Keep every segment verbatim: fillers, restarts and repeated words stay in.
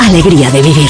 alegría de vivir.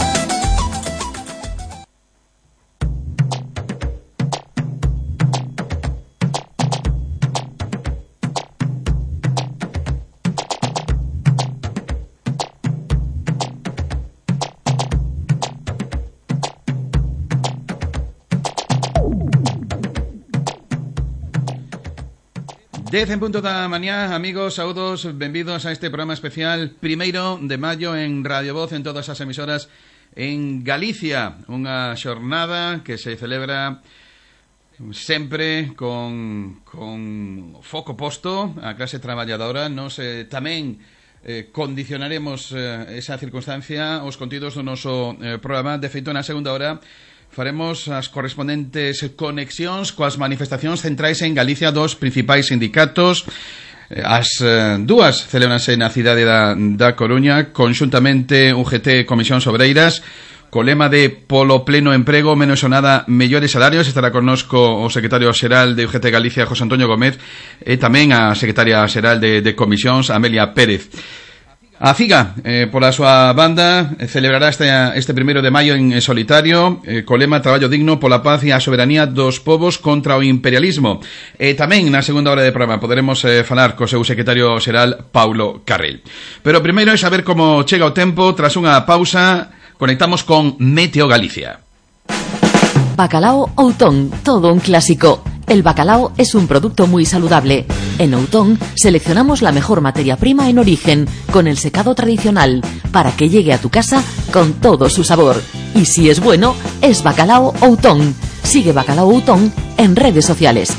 dez en punto da mañá, amigos, saúdos, benvidos a este programa especial primeiro de maio en Radio Voz, en todas as emisoras en Galicia. Unha xornada que se celebra sempre con, con foco posto a clase traballadora. Nos eh, tamén eh, condicionaremos eh, esa circunstancia os contidos do noso eh, programa. De feito, na segunda hora faremos as correspondentes conexións coas manifestacións centrais en Galicia dos principais sindicatos. As eh, dúas celebranse na cidade da, da Coruña, conxuntamente U G T e Comisións Obreiras, co lema de polo pleno emprego, menos xornada, mellores salarios. Estará connosco o secretario xeral de U G T Galicia, José Antonio Gómez, e tamén a secretaria xeral de, de Comisións, Amelia Pérez. A FIGA, eh, pola súa banda, eh, celebrará este, este primeiro de maio en solitario, eh, co lema Traballo digno pola paz e a soberanía dos povos contra o imperialismo. E tamén na segunda hora de programa poderemos eh, falar co seu secretario xeral, Paulo Carril. Pero primeiro é saber como chega o tempo. Tras unha pausa, conectamos con Meteo Galicia. Bacalao Outón, todo un clásico. El bacalao es un producto muy saludable. En Outón seleccionamos la mejor materia prima en origen, con el secado tradicional, para que llegue a tu casa con todo su sabor. Y si es bueno, es Bacalao Outón. Sigue Bacalao Outón en redes sociales.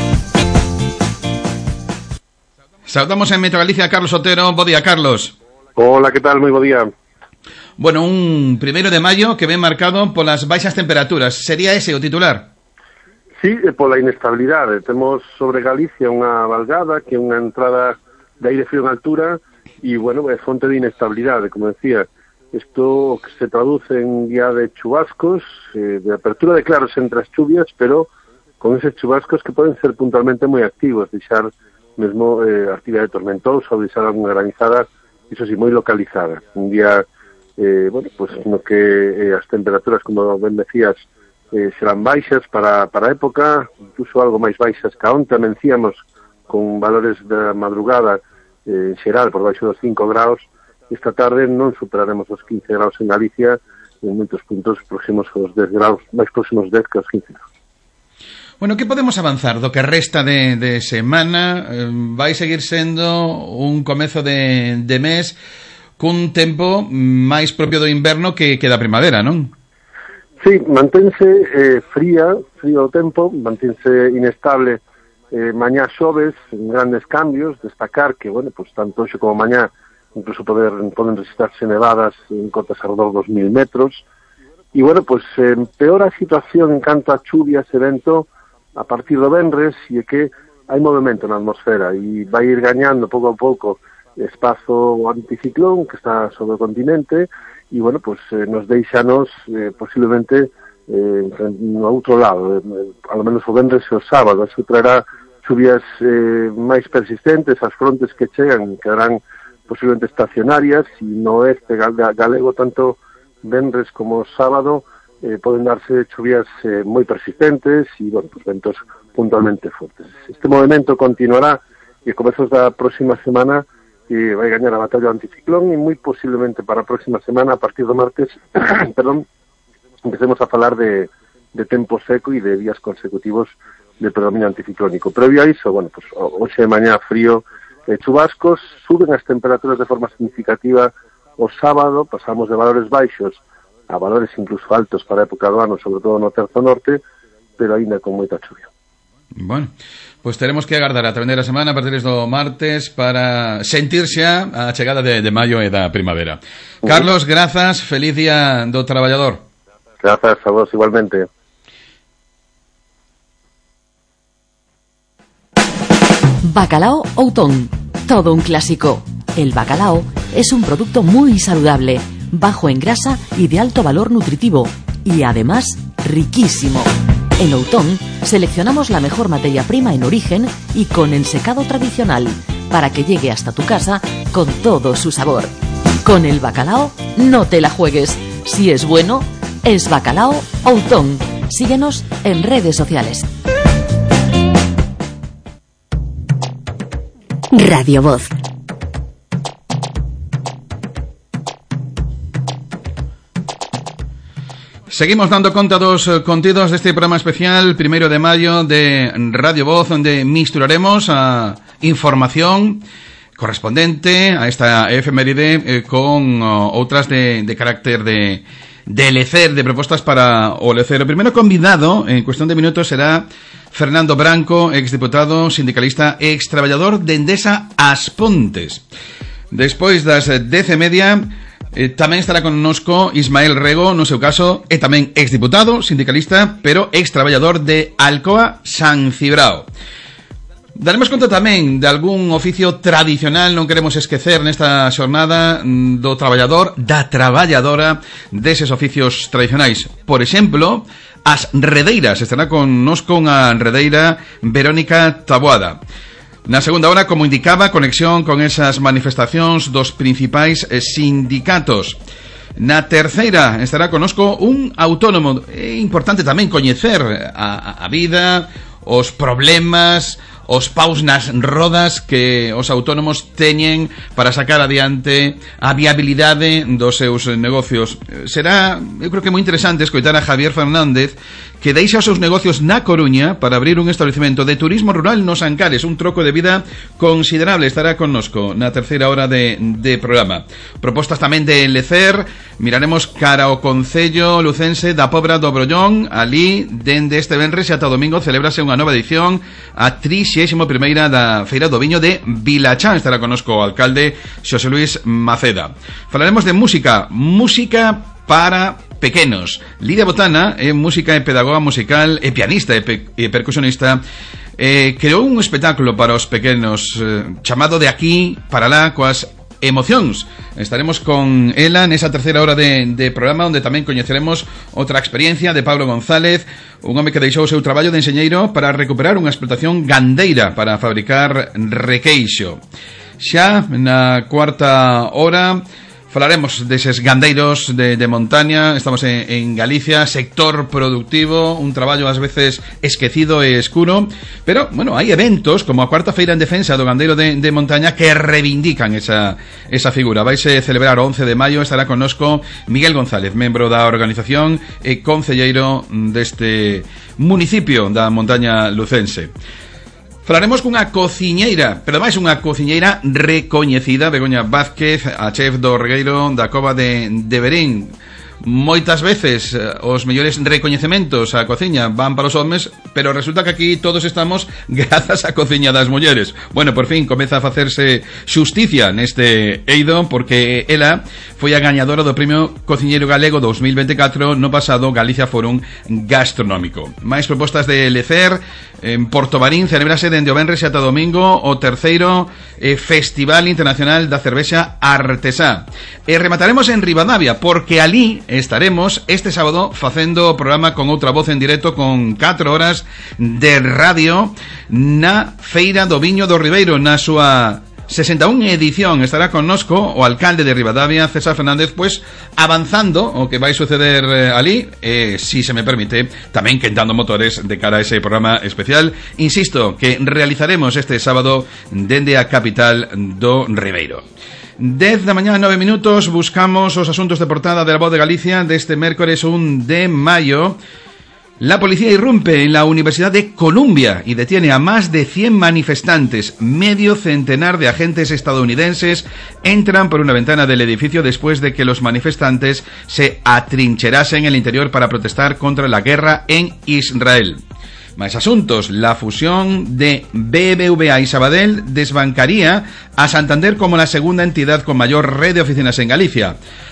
Saudamos en Meteo Galicia a Carlos Otero. Bo día, Carlos. Hola, que tal? Moi bo día. Bueno, un primeiro de maio que ven marcado polas baixas temperaturas. Sería ese o titular? Sí, pola inestabilidade. Temos sobre Galicia unha valgada, que é unha entrada de aire frío en altura, e, bueno, é fonte de inestabilidade, como decía. Isto que se traduce en día de chubascos, eh, de apertura de claros entre as chuvias, pero con eses chubascos que poden ser puntualmente moi activos, deixar mesmo eh, actividade tormentosa ou deixar alguna granizada, iso sí, moi localizada. Un día, eh, bueno, pues no que eh, as temperaturas, como ben decías, Eh, serán baixas para, para a época, incluso algo máis baixas que onte, mencíamos con valores da madrugada eh, en xeral por baixo dos cinco graus. Esta tarde non superaremos os quince graus en Galicia, en moitos puntos próximos aos dez graus, máis próximos dez que aos quince graus. Bueno, que podemos avanzar do que resta de, de semana? Eh, vai seguir sendo un comezo de, de mes cun tempo máis propio do inverno que, que da primavera, non? Sí, mantense eh, fría, frío o tempo, mantense inestable eh, mañá xoves, en grandes cambios. Destacar que, bueno, pues tanto hoxe como mañá incluso poder, poden resistarse nevadas en cotas alrededor dos mil metros. E, bueno, pues eh, peor a situación en canto a chuvias e vento a partir do venres, e é que hai movimento na atmosfera e vai ir gañando pouco a pouco espazo anticiclón que está sobre o continente. E, bueno, pues eh, nos deixanos eh, posiblemente eh, no outro lado, eh, ao menos o venres e o sábado. Eso traerá chuvias eh, máis persistentes, as frontes que chegan quedarán posiblemente estacionarias, e no oeste galego, tanto venres como sábado, eh, poden darse chuvias eh, moi persistentes e, bueno, pues ventos puntualmente fortes. Este movimento continuará e a comezos da próxima semana que vai gañar a batalla anticiclón, e moi posiblemente para a próxima semana, a partir do martes, perdón, empecemos a falar de, de tempo seco e de días consecutivos de predominio anticiclónico. Previo a iso, bueno, pues hoxe de mañá frío e chubascos, suben as temperaturas de forma significativa o sábado, pasamos de valores baixos a valores incluso altos para a época do ano, sobre todo no terzo norte, pero aínda con moita chuvia. Bueno, pois teremos que agardar a través da semana a partir do martes para sentirse a chegada de, de maio e da primavera. Uh-huh. Carlos, grazas, feliz día do traballador. Grazas a vos igualmente. Bacalao Outón, todo un clásico. El bacalao es un producto muy saludable, bajo en grasa y de alto valor nutritivo, y además riquísimo. En Outón seleccionamos la mejor materia prima en origen y con ensecado tradicional, para que llegue hasta tu casa con todo su sabor. Con el bacalao no te la juegues. Si es bueno, es Bacalao Outón. Síguenos en redes sociales. Radio Voz. Seguimos dando conta dos contidos deste programa especial primeiro de maio de Radio Voz, onde misturaremos a información correspondente a esta efeméride eh, con oh, outras de, de carácter de, de lecer, de propostas para o lecer. O primeiro convidado, en cuestión de minutos, será Fernando Branco, exdiputado, sindicalista, extraballador de Endesa As Pontes. Despois das dez e media, eh, tamén estará connosco Ismael Rego, no seu caso, é tamén exdiputado, sindicalista, pero extraballador de Alcoa San Cibrao. Daremos conta tamén de algún oficio tradicional, non queremos esquecer nesta xornada do traballador, da traballadora deses oficios tradicionais. Por exemplo, as redeiras. Estará connosco unha redeira, Verónica Taboada. Na segunda hora, como indicaba, conexión con esas manifestacións dos principais sindicatos. Na terceira estará connosco un autónomo. É importante tamén coñecer a, a vida, os problemas, os paus nas rodas que os autónomos teñen para sacar adiante a viabilidade dos seus negocios. Será, eu creo que moi interesante escoitar a Javier Fernández, que deixa os seus negocios na Coruña para abrir un establecemento de turismo rural nos Ancares, un troco de vida considerable. Estará connosco na terceira hora de, de programa. Propostas tamén de lecer, miraremos cara ao Concello Lucense da Pobra do Brollón. Ali, dende este venres e ata domingo, celébrase unha nova edición, a trixésima primeira da Feira do Viño de Vilachán. Estará connosco o alcalde Xosé Luis Maceda. Falaremos de música, música para pequenos. Lidia Botana é música e pedagoga musical, e pianista e, pe e percusionista. Eh, creou un espectáculo para os pequenos eh, chamado De Aquí para Lá, coas emocións. Estaremos con ela nesa terceira hora de, de programa, onde tamén coñeceremos outra experiencia de Pablo González, un home que deixou o seu traballo de enxeñeiro para recuperar unha explotación gandeira para fabricar requeixo. Xa na cuarta hora falaremos deses gandeiros de, de montaña. Estamos en, en Galicia, sector productivo, un traballo ás veces esquecido e escuro, pero, bueno, hai eventos como a cuarta feira en defensa do gandeiro de, de montaña que reivindican esa, esa figura. Vaise celebrar o once de maio, estará connosco Miguel González, membro da organización e concelleiro deste municipio da montaña lucense. Falaremos cunha cociñeira, pero máis unha cociñeira recoñecida, Begoña Vázquez, a chef do Regueiro da Cova de, de Verín. Moitas veces os mellores recoñecementos á cociña van para os homes, pero resulta que aquí todos estamos grazas á cociña das mulleres. Bueno, por fin comeza a facerse xusticia neste eido, porque ela foi a gañadora do Premio Cociñeiro Galego dos mil veinticuatro no pasado Galicia Forum Gastronómico. Mais propostas de lecer. En Portobarín celebrase dende o venres e ata domingo o terceiro eh, Festival Internacional da Cervexa Artesá. E remataremos en Ribadavia, porque ali estaremos este sábado facendo o programa con outra voz en directo, con catro horas de radio na Feira do Viño do Ribeiro, na súa sesenta e unha edición. Estará connosco o alcalde de Ribadavia, César Fernández, pues avanzando o que vai suceder eh, ali, eh, si se me permite, tamén quentando motores de cara a ese programa especial, insisto, que realizaremos este sábado dende a capital do Ribeiro. dez da mañá, nove minutos, buscamos os asuntos de portada de La Voz de Galicia deste mércores un de maio. La policía irrumpe en la Universidad de Columbia y detiene a más de cien manifestantes. Medio centenar de agentes estadounidenses entran por una ventana del edificio después de que los manifestantes se atrincherasen en el interior para protestar contra la guerra en Israel. Más asuntos. La fusión de B B V A y Sabadell desbancaría a Santander como la segunda entidad con mayor red de oficinas en Galicia.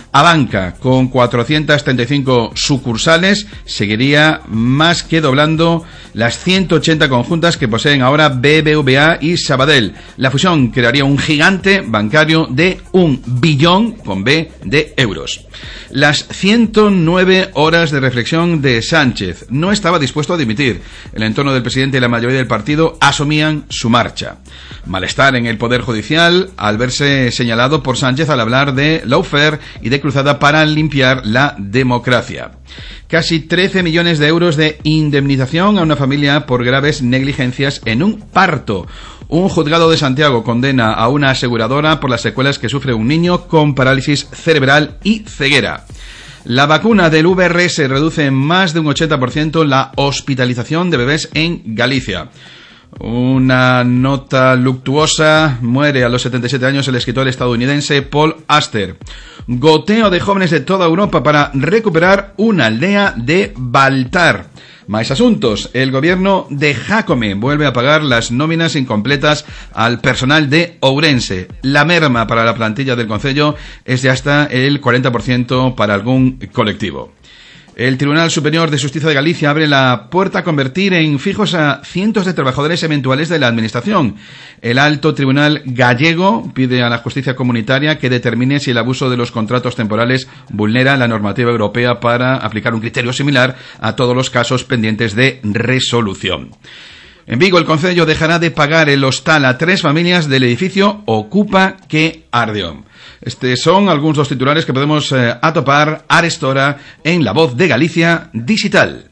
Abanca, con cuatrocientas treinta y cinco sucursales, seguiría más que doblando las ciento ochenta conjuntas que poseen ahora B B V A y Sabadell. La fusión crearía un gigante bancario de un billón con B de euros. Las ciento nueve horas de reflexión de Sánchez. No estaba dispuesto a dimitir. El entorno del presidente y la mayoría del partido asumían su marcha. Malestar en el Poder Judicial al verse señalado por Sánchez al hablar de lawfare y de cruzada para limpiar la democracia. Casi trece millones de euros de indemnización a una familia por graves negligencias en un parto. Un juzgado de Santiago condena a una aseguradora por las secuelas que sufre un niño con parálisis cerebral y ceguera. La vacuna del V R S reduce en más de un ochenta por ciento la hospitalización de bebés en Galicia. Una nota luctuosa: muere a los setenta y siete años el escritor estadounidense Paul Auster. Goteo de jóvenes de toda Europa para recuperar una aldea de Baltar. Más asuntos. El gobierno de Jácome vuelve a pagar las nóminas incompletas al personal de Ourense. La merma para la plantilla del concello es de hasta el cuarenta por ciento para algún colectivo. El Tribunal Superior de Justicia de Galicia abre la puerta a convertir en fijos a cientos de trabajadores eventuales de la Administración. El Alto Tribunal gallego pide a la justicia comunitaria que determine si el abuso de los contratos temporales vulnera la normativa europea para aplicar un criterio similar a todos los casos pendientes de resolución. En Vigo, el concello dejará de pagar el hostal a tres familias del edificio Ocupa que ardeó. Estos son algunos de los titulares que podemos eh, atopar a esta hora en La Voz de Galicia Digital.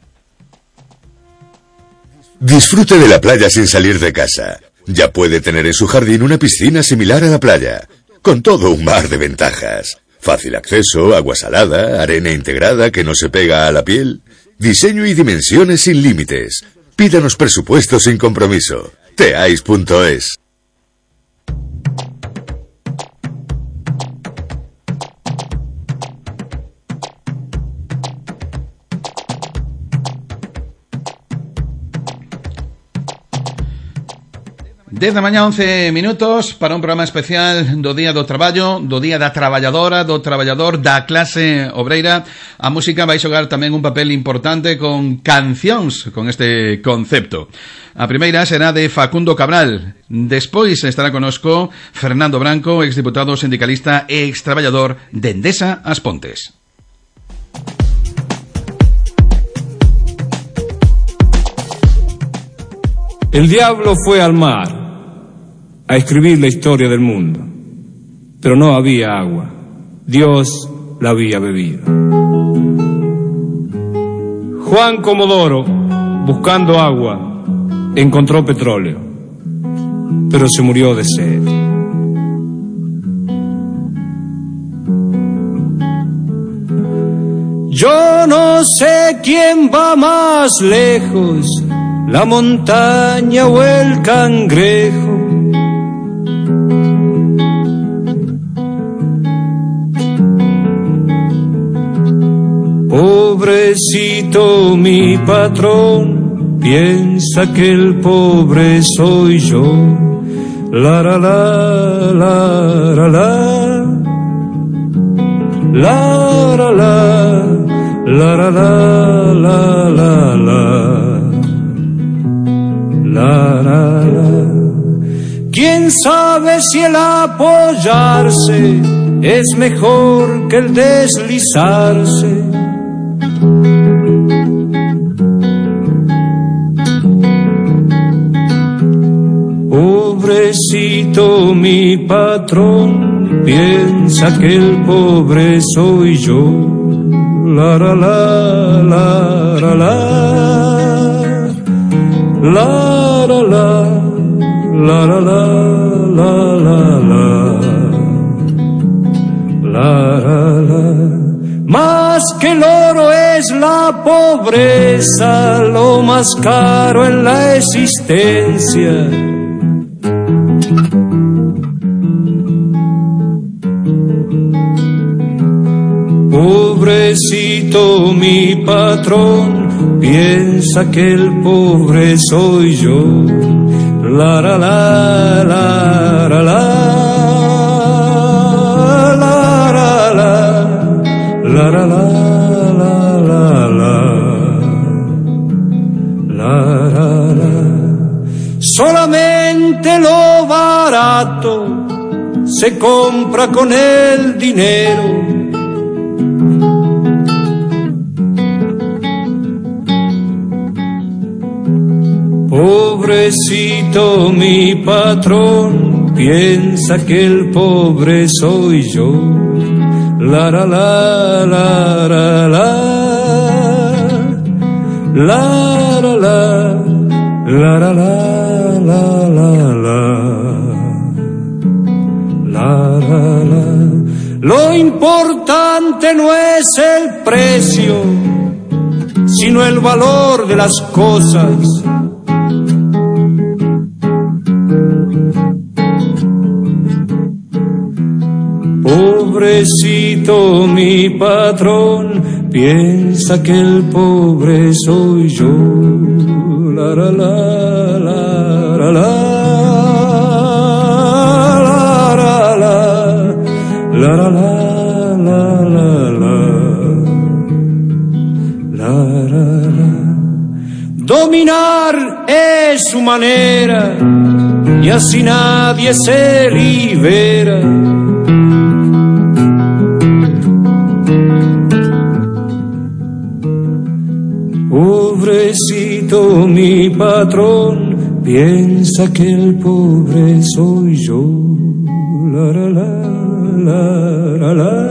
Disfrute de la playa sin salir de casa. Ya puede tener en su jardín una piscina similar a la playa, con todo un mar de ventajas. Fácil acceso, agua salada, arena integrada que no se pega a la piel, diseño y dimensiones sin límites. Pídanos presupuesto sin compromiso. teais punto es. dez da mañá, once minutos, para un programa especial do Día do Traballo, do Día da Traballadora, do Traballador, da clase obreira. A música vai xogar tamén un papel importante con cancións con este concepto. A primeira será de Facundo Cabral. Despois estará conosco Fernando Branco, exdiputado sindicalista e extraballador de Endesa As Pontes. El diablo fue al mar a escribir la historia del mundo, pero no había agua. Dios la había bebido. Juan Comodoro, buscando agua, encontró petróleo, pero se murió de sed. Yo no sé quién va más lejos, la montaña o el cangrejo. Pobrecito mi patrón, piensa que el pobre soy yo. La la la la la la la la la la la la la la la la la. ¿Quién sabe si el apoyarse es mejor que el deslizarse? Pobrecito mi patrón, piensa que el pobre soy yo. La la la la la la la la la la la la la la la la. Más que el oro es la pobreza, lo más caro en la existencia. Pobrecito mi patrón, piensa que el pobre soy yo. La la la la la la la la la la la la la la la la la. Solamente lo barato se compra con el dinero. Pobrecito mi patrón, piensa que el pobre soy yo. La la la la la la la la la la la la la la la la. Lo importante no es el precio, sino el valor de las cosas. Pobrecito mi patrón, piensa que el pobre soy yo. La la la la la la la la la la la. Dominar es su manera y así nadie se libera. Pobrecito mi patrón, piensa que el pobre soy yo. La la la la la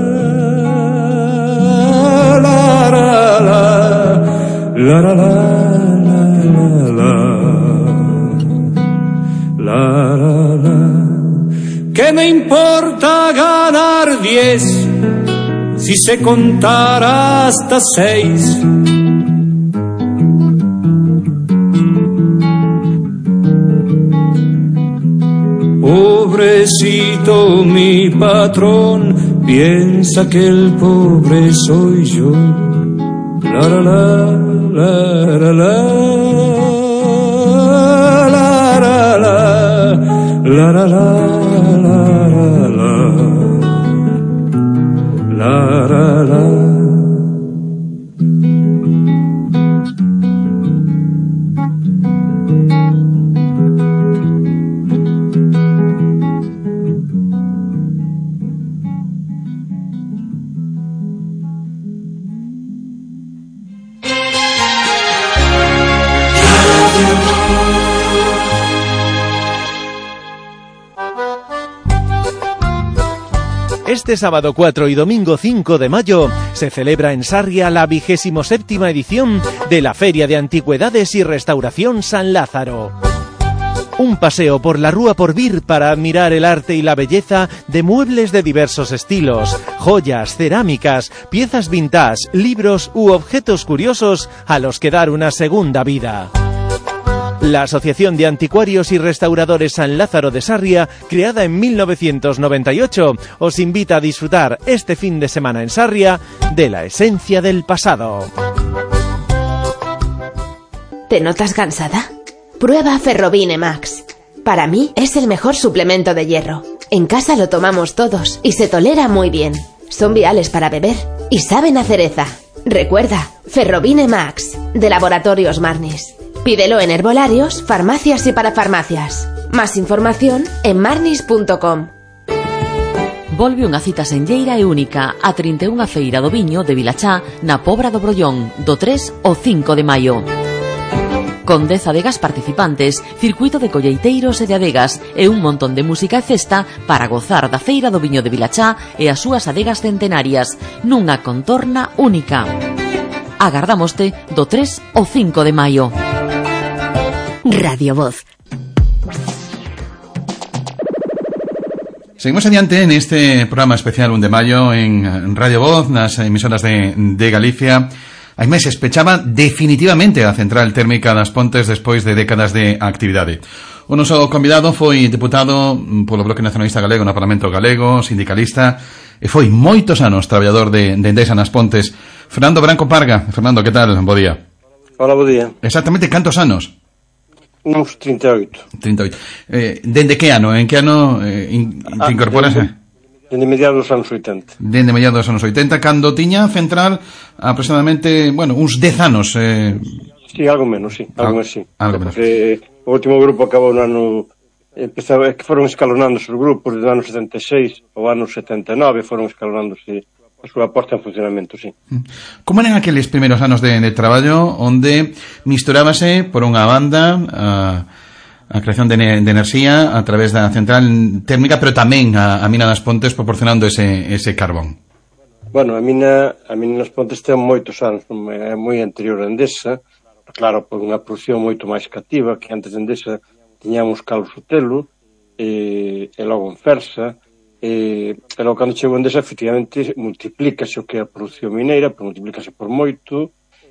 la la la la la la la la. ¿Qué me importa ganar diez si sé contar hasta seis? Pobrecito mi patrón, piensa que el pobre soy yo. La la la la la la la la la la la la la la la. Este sábado cuatro y domingo cinco de mayo se celebra en Sarria la vigésimo séptima edición de la Feria de Antigüedades y Restauración San Lázaro. Un paseo por la Rúa Porvir para admirar el arte y la belleza de muebles de diversos estilos, joyas, cerámicas, piezas vintage, libros u objetos curiosos a los que dar una segunda vida. La Asociación de Anticuarios y Restauradores San Lázaro de Sarria, creada en mil novecientos noventa y ocho, os invita a disfrutar este fin de semana en Sarria de la esencia del pasado. ¿Te notas cansada? Prueba Ferrobine Max. Para mí es el mejor suplemento de hierro. En casa lo tomamos todos y se tolera muy bien. Son viales para beber y saben a cereza. Recuerda, Ferrobine Max, de Laboratorios Marnis. Pídelo en herbolarios, farmacias y parafarmacias. Más información en marnis punto com. Volve unha cita senlleira e única a trinta e unha feira do viño de Vilachá na Pobra do Brollón do tres ao cinco de maio. Con dez adegas participantes, circuito de colleiteiros e de adegas e un montón de música e festa para gozar da feira do viño de Vilachá e as súas adegas centenarias nunha contorna única. Agardámoste do tres ao cinco de maio. Radio Voz. Seguimos adiante en este programa especial un de maio en Radio Voz, nas emisoras de, de Galicia. Hai meses pechaba definitivamente a central térmica das Pontes despois de décadas de actividade. O noso convidado foi deputado polo Bloque Nacionalista Galego no Parlamento Galego, sindicalista, e foi moitos anos traballador de, de Endesa nas Pontes. Fernando Branco Parga. Fernando, que tal? Bo día. Hola, bo día. Exactamente cantos anos? Uns trinta e oito. trinta e oito. Eh, dende que ano? En que ano eh, in, te ah, incorporas? Dende, Dende mediados dos anos oitenta. Dende mediados dos anos oitenta, cando tiña a central aproximadamente, bueno, uns dez anos. Eh... Sí, algo menos, sí, algo menos, sí. Algo menos. Porque o último grupo acabou no ano... Empezaba, que foron escalonándose os grupos do ano setenta e seis ao ano setenta e nove, foron escalonándose a súa posta en funcionamento, sí. Como eran aqueles primeiros anos de, de traballo onde misturábase, por unha banda, a... a creación de, de enerxía a través da central térmica, pero tamén a, a mina das Pontes proporcionando ese, ese carbón? Bueno, a mina, a mina das Pontes ten moitos anos, é moi anterior a Endesa, claro, por unha produción moito máis cativa, que antes de Endesa tiñamos Cal Sotelo, e, e logo en Fersa, e, e logo cando chegou Endesa, efectivamente, multiplícase o que é a produción mineira, pero multiplícase por moito,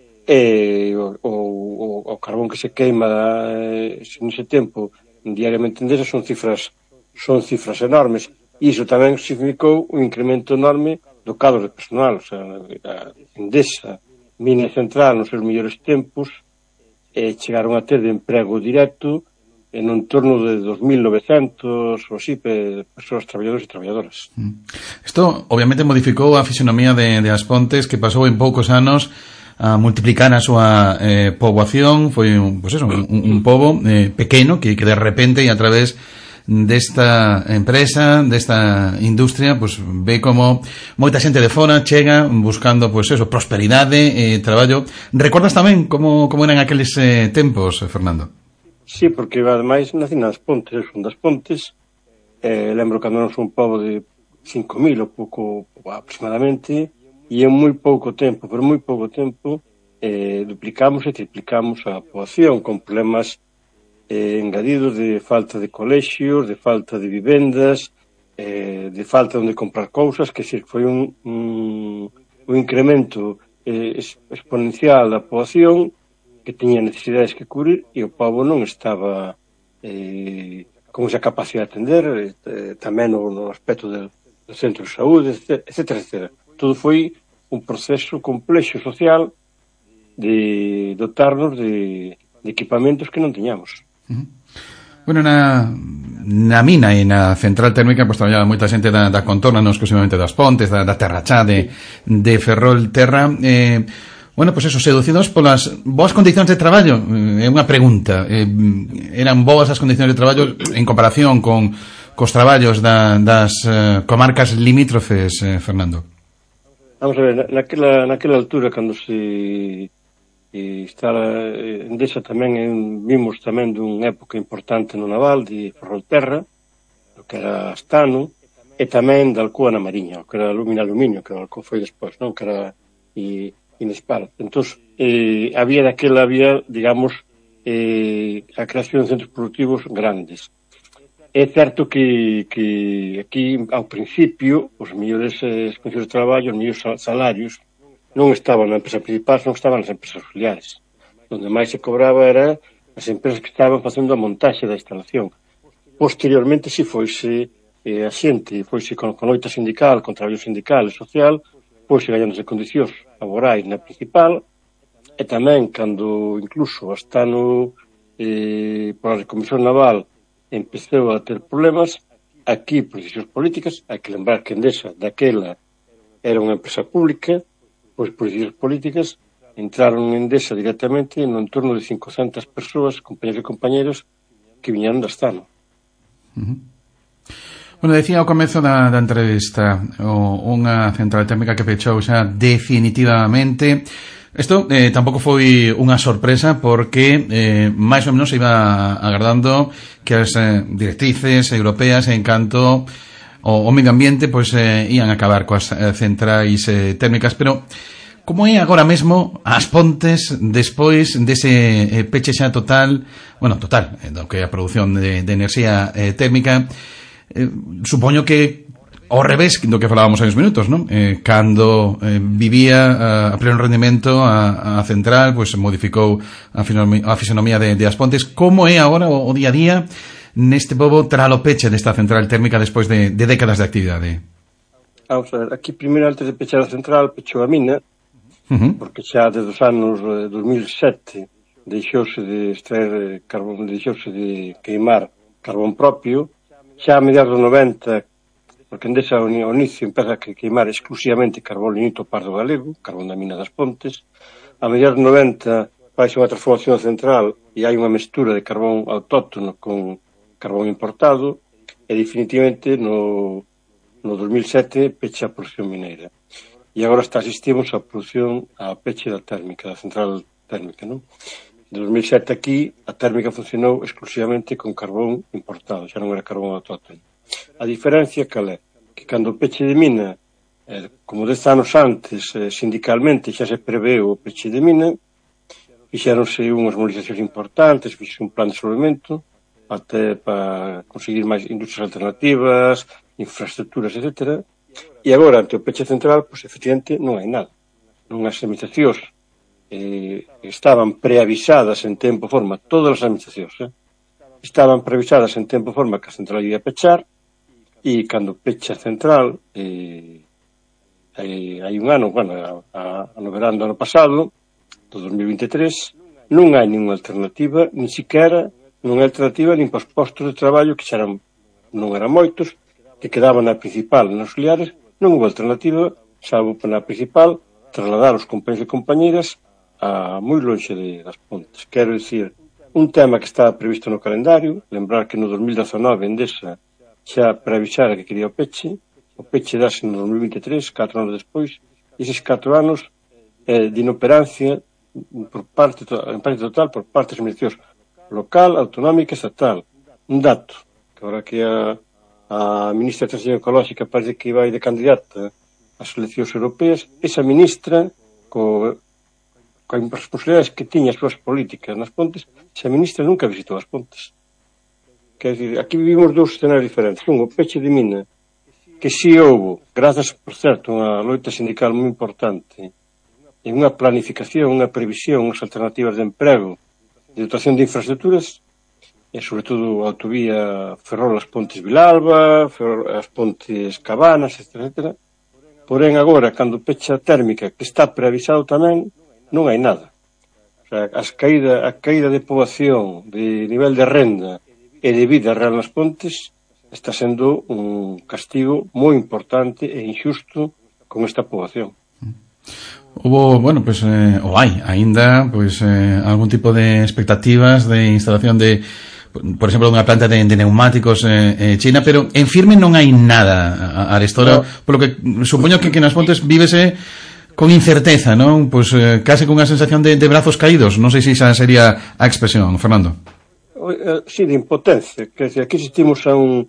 e o, o, o carbón que se queima eh, nese tempo diariamente en Endesa son cifras son cifras enormes, e iso tamén significou un incremento enorme do cadro de personal. O sea, a Endesa, mina central nos seus mellores tempos, eh, chegaron a ter de emprego directo en un torno de dos mil novecentos ou así, persoas traballadores e traballadoras. Isto obviamente modificou a fisionomía de, de As Pontes, que pasou en poucos anos a multiplicar a súa eh, poboación. Foi un, pues eso, un, un pobo eh, pequeno que, que de repente e a través desta empresa, desta industria, pues ve como moita xente de fora chega buscando, pues eso, prosperidade e eh, traballo. Recordas tamén como, como eran aqueles eh, tempos, Fernando? Sí, porque ademais nací nas Pontes, son das Pontes, eh, lembro cando non son un pobo de cinco mil ou pouco aproximadamente, e en moi pouco tempo, pero moi pouco tempo, eh, duplicamos e triplicamos a poboación, con problemas eh, engadidos de falta de colexios, de falta de vivendas, eh, de falta onde comprar cousas, que se foi un, un, un incremento eh, exponencial da poboación que tiña necesidades que cubrir, e o pobo non estaba eh, con esa capacidade de atender, eh, tamén no, no aspecto do, do centro de saúde, etcétera, etcétera. Todo foi un proceso complexo social de dotarnos de, de equipamentos que non tiñamos. Uh-huh. Bueno, na, na mina e na central térmica pues traballaba moita xente da, da contorna, non exclusivamente das Pontes, da, da Terra Chá, de, de Ferrol Terra. Eh, bueno, pues eso, seducidos polas boas condicións de traballo. É eh, unha pregunta. Eh, eran boas as condicións de traballo en comparación con cos traballos da, das eh, comarcas limítrofes, eh, Fernando? Vamos a ver, naquela, naquela altura, cando se e estaba Endesa tamén, en, vimos tamén dunha época importante no naval de Ferrolterra, o que era Astano, e tamén da Alcoa na Mariña, o que era Lumina Aluminio, que a Alcoa foi despois, non? Que era e, Inespar. Entón, eh, había daquela, había, digamos, eh, a creación de centros productivos grandes. É certo que, que aquí, ao principio, os mellores eh, condicións de traballo, os mellores salarios, non estaban na empresa principal, non estaban nas empresas auxiliares. Onde máis se cobraba era as empresas que estaban facendo a montaxe da instalación. Posteriormente, se foise eh, a xente, foise con, con loita sindical, con traballo sindical e social, foise gañándose condicións laborais na principal, e tamén, cando incluso hasta no eh, por a recomisión naval empezou a ter problemas, aquí, por decisións políticas, hai que lembrar que Endesa, daquela, era unha empresa pública, pois por decisións políticas, entraron en Endesa directamente no entorno de cincocentas persoas, compañeros e compañeros, que viñeron de Astano. Uh-huh. Bueno, decía ao comezo da, da entrevista o, unha central térmica que pechou xa definitivamente. Isto eh, tampouco foi unha sorpresa, porque eh, máis ou menos se iba agardando que as eh, directrices europeas en canto o, o medio ambiente pois eh, ian acabar coas eh, centrais eh, térmicas, pero como é agora mesmo As Pontes despois dese eh, peche xa total, bueno, total, eh, do que é a produción de, de enerxía eh, térmica, eh, supoño que ao revés do que falábamos hai uns minutos, non? Eh, cando eh, vivía a, a pleno rendimento a, a central, pois pues, modificou a, fisonomía, a fisonomía de, de As Pontes. Como é agora o, o día a día neste pobo tralo peche desta central térmica despois de, de décadas de actividade? Vamos a ver, aquí primeiro, antes de pechar a central, pechou a mina, uh-huh. porque xa desde os anos eh, dos mil sete deixouse de extraer carbón, deixouse de queimar carbón propio. Xa a mediados dos noventa porque Endesa ao inicio empeza a queimar exclusivamente carbón lignito pardo galego, carbón da mina das Pontes. A mediados de noventa faixe unha transformación central e hai unha mestura de carbón autóctono con carbón importado e definitivamente no, no dos mil sete pecha a produción mineira. E agora está asistimos á produción, á peche da térmica, da central térmica, non? De dos mil sete aquí a térmica funcionou exclusivamente con carbón importado, xa non era carbón autóctono. A diferencia cal é? Que cando o peche de mina, eh, como dez anos antes, eh, sindicalmente xa se preveu o peche de mina, fixéronse unhas movilizacións importantes, fixéronse un plan de solvemento até para conseguir máis industrias alternativas, infraestructuras, etcétera. E agora, ante o peche central, pois, efectivamente, non hai nada. Non as administracións eh, estaban preavisadas en tempo e forma, todas as administracións, eh, estaban preavisadas en tempo e forma que a central ia pechar, e cando pecha a central, eh, hai, hai un ano, bueno, a, a, no verano do ano pasado, do dos mil vinte e tres, non hai ninguna alternativa, ni siquiera non hai alternativa nin para os postos de traballo que xa eran, non eran moitos, que quedaban na principal, nos auxiliares, non houve alternativa, salvo na principal, trasladar os compañeros e compañeras a moi longe de, das Pontes. Quero dicir, un tema que estaba previsto no calendario, lembrar que no dos mil dezanove Endesa xa preavisara que quería o peche, o peche dase no dos mil vinte e tres, catro anos despois, e eses catro anos eh, de inoperancia por parte, en parte total, por parte das administracións local, autonómica e estatal. Un dato, que agora que a, a ministra de Transición Ecolóxica parece que vai de candidata ás eleccións europeas, esa ministra, co, coa responsabilidades que tiña as súas políticas nas Pontes, esa ministra nunca visitou as Pontes. Quer dizer, aquí vivimos dous escenarios diferentes. Un, o peche de mina, que si houve, grazas, por certo, unha loita sindical moi importante, e unha planificación, unha previsión, unhas alternativas de emprego, de dotación de infraestructuras, e sobre todo a autovía Ferrol as Pontes Vilalba, Ferrol as Pontes Cabanas, etcétera. Porén, agora, cando pecha térmica, que está preavisado tamén, non hai nada. O sea, as caída, a caída de poboación, de nivel de renda e de vida real nas Pontes, está sendo un castigo moi importante e injusto con esta poboación. Hubo, bueno, pues, eh, o hai, aínda, pues, eh, algún tipo de expectativas de instalación de, por exemplo, dunha planta de, de neumáticos eh, eh, china, pero en firme non hai nada, Arestora, no. Polo que supoño que, que nas Pontes vívese con incerteza, non? Pues eh, case con unha sensación de, de brazos caídos, non sei se esa sería a expresión, Fernando. Eh, sí, de impotencia, que aquí existimos a un...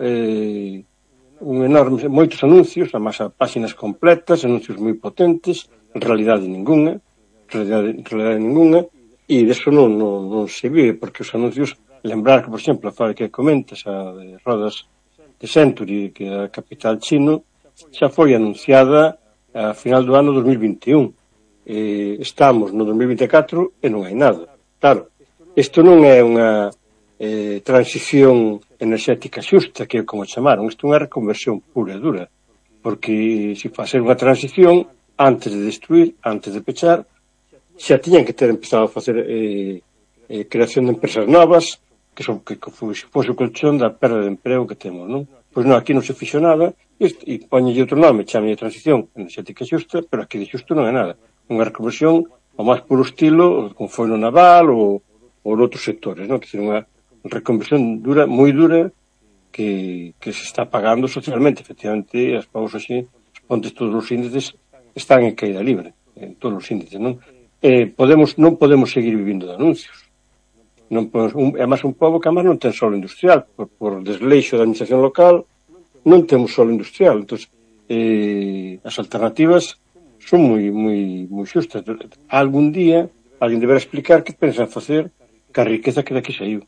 Eh, un enorme, moitos anuncios, además a páxinas completas, anuncios moi potentes, en realidade ninguna, en realidade, en realidade ninguna, e deso non, non, non se vive, porque os anuncios, lembrar que, por exemplo, a fábrica que comentas, a de rodas de Century, que é a capital chino, xa foi anunciada a final do ano dos mil vinte e un. Eh, estamos no dos mil vinte e catro e non hai nada. Claro, isto non é unha eh, transición enerxética xusta, que é como chamaron. Isto é unha reconversión pura e dura, porque se facer unha transición antes de destruir, antes de pechar, xa tiñan que ter empezado a facer eh, eh, creación de empresas novas, que, son, que, que fose o colchón da perda de emprego que temos, non? Pois non, aquí non se fixo nada, e, e poñelle outro nome, chame transición enerxética xusta, pero aquí de xusto non é nada. Unha reconversión ao máis puro estilo, como foi no naval ou, ou noutros sectores, non? Que é unha reconversión dura, moi dura, que, que se está pagando socialmente. Efectivamente, as pagos así, as Pontes, todos os índices están en caída libre, en todos os índices, non? Eh, podemos, non podemos seguir vivindo de anuncios. Non podemos, un, é máis un pobo que además non ten solo industrial, por, por desleixo da administración local, non temos solo industrial. Entón, eh, as alternativas son moi, moi, moi xustas. Algún día, alguén deberá explicar que pensan facer ca riqueza que daqui saiu.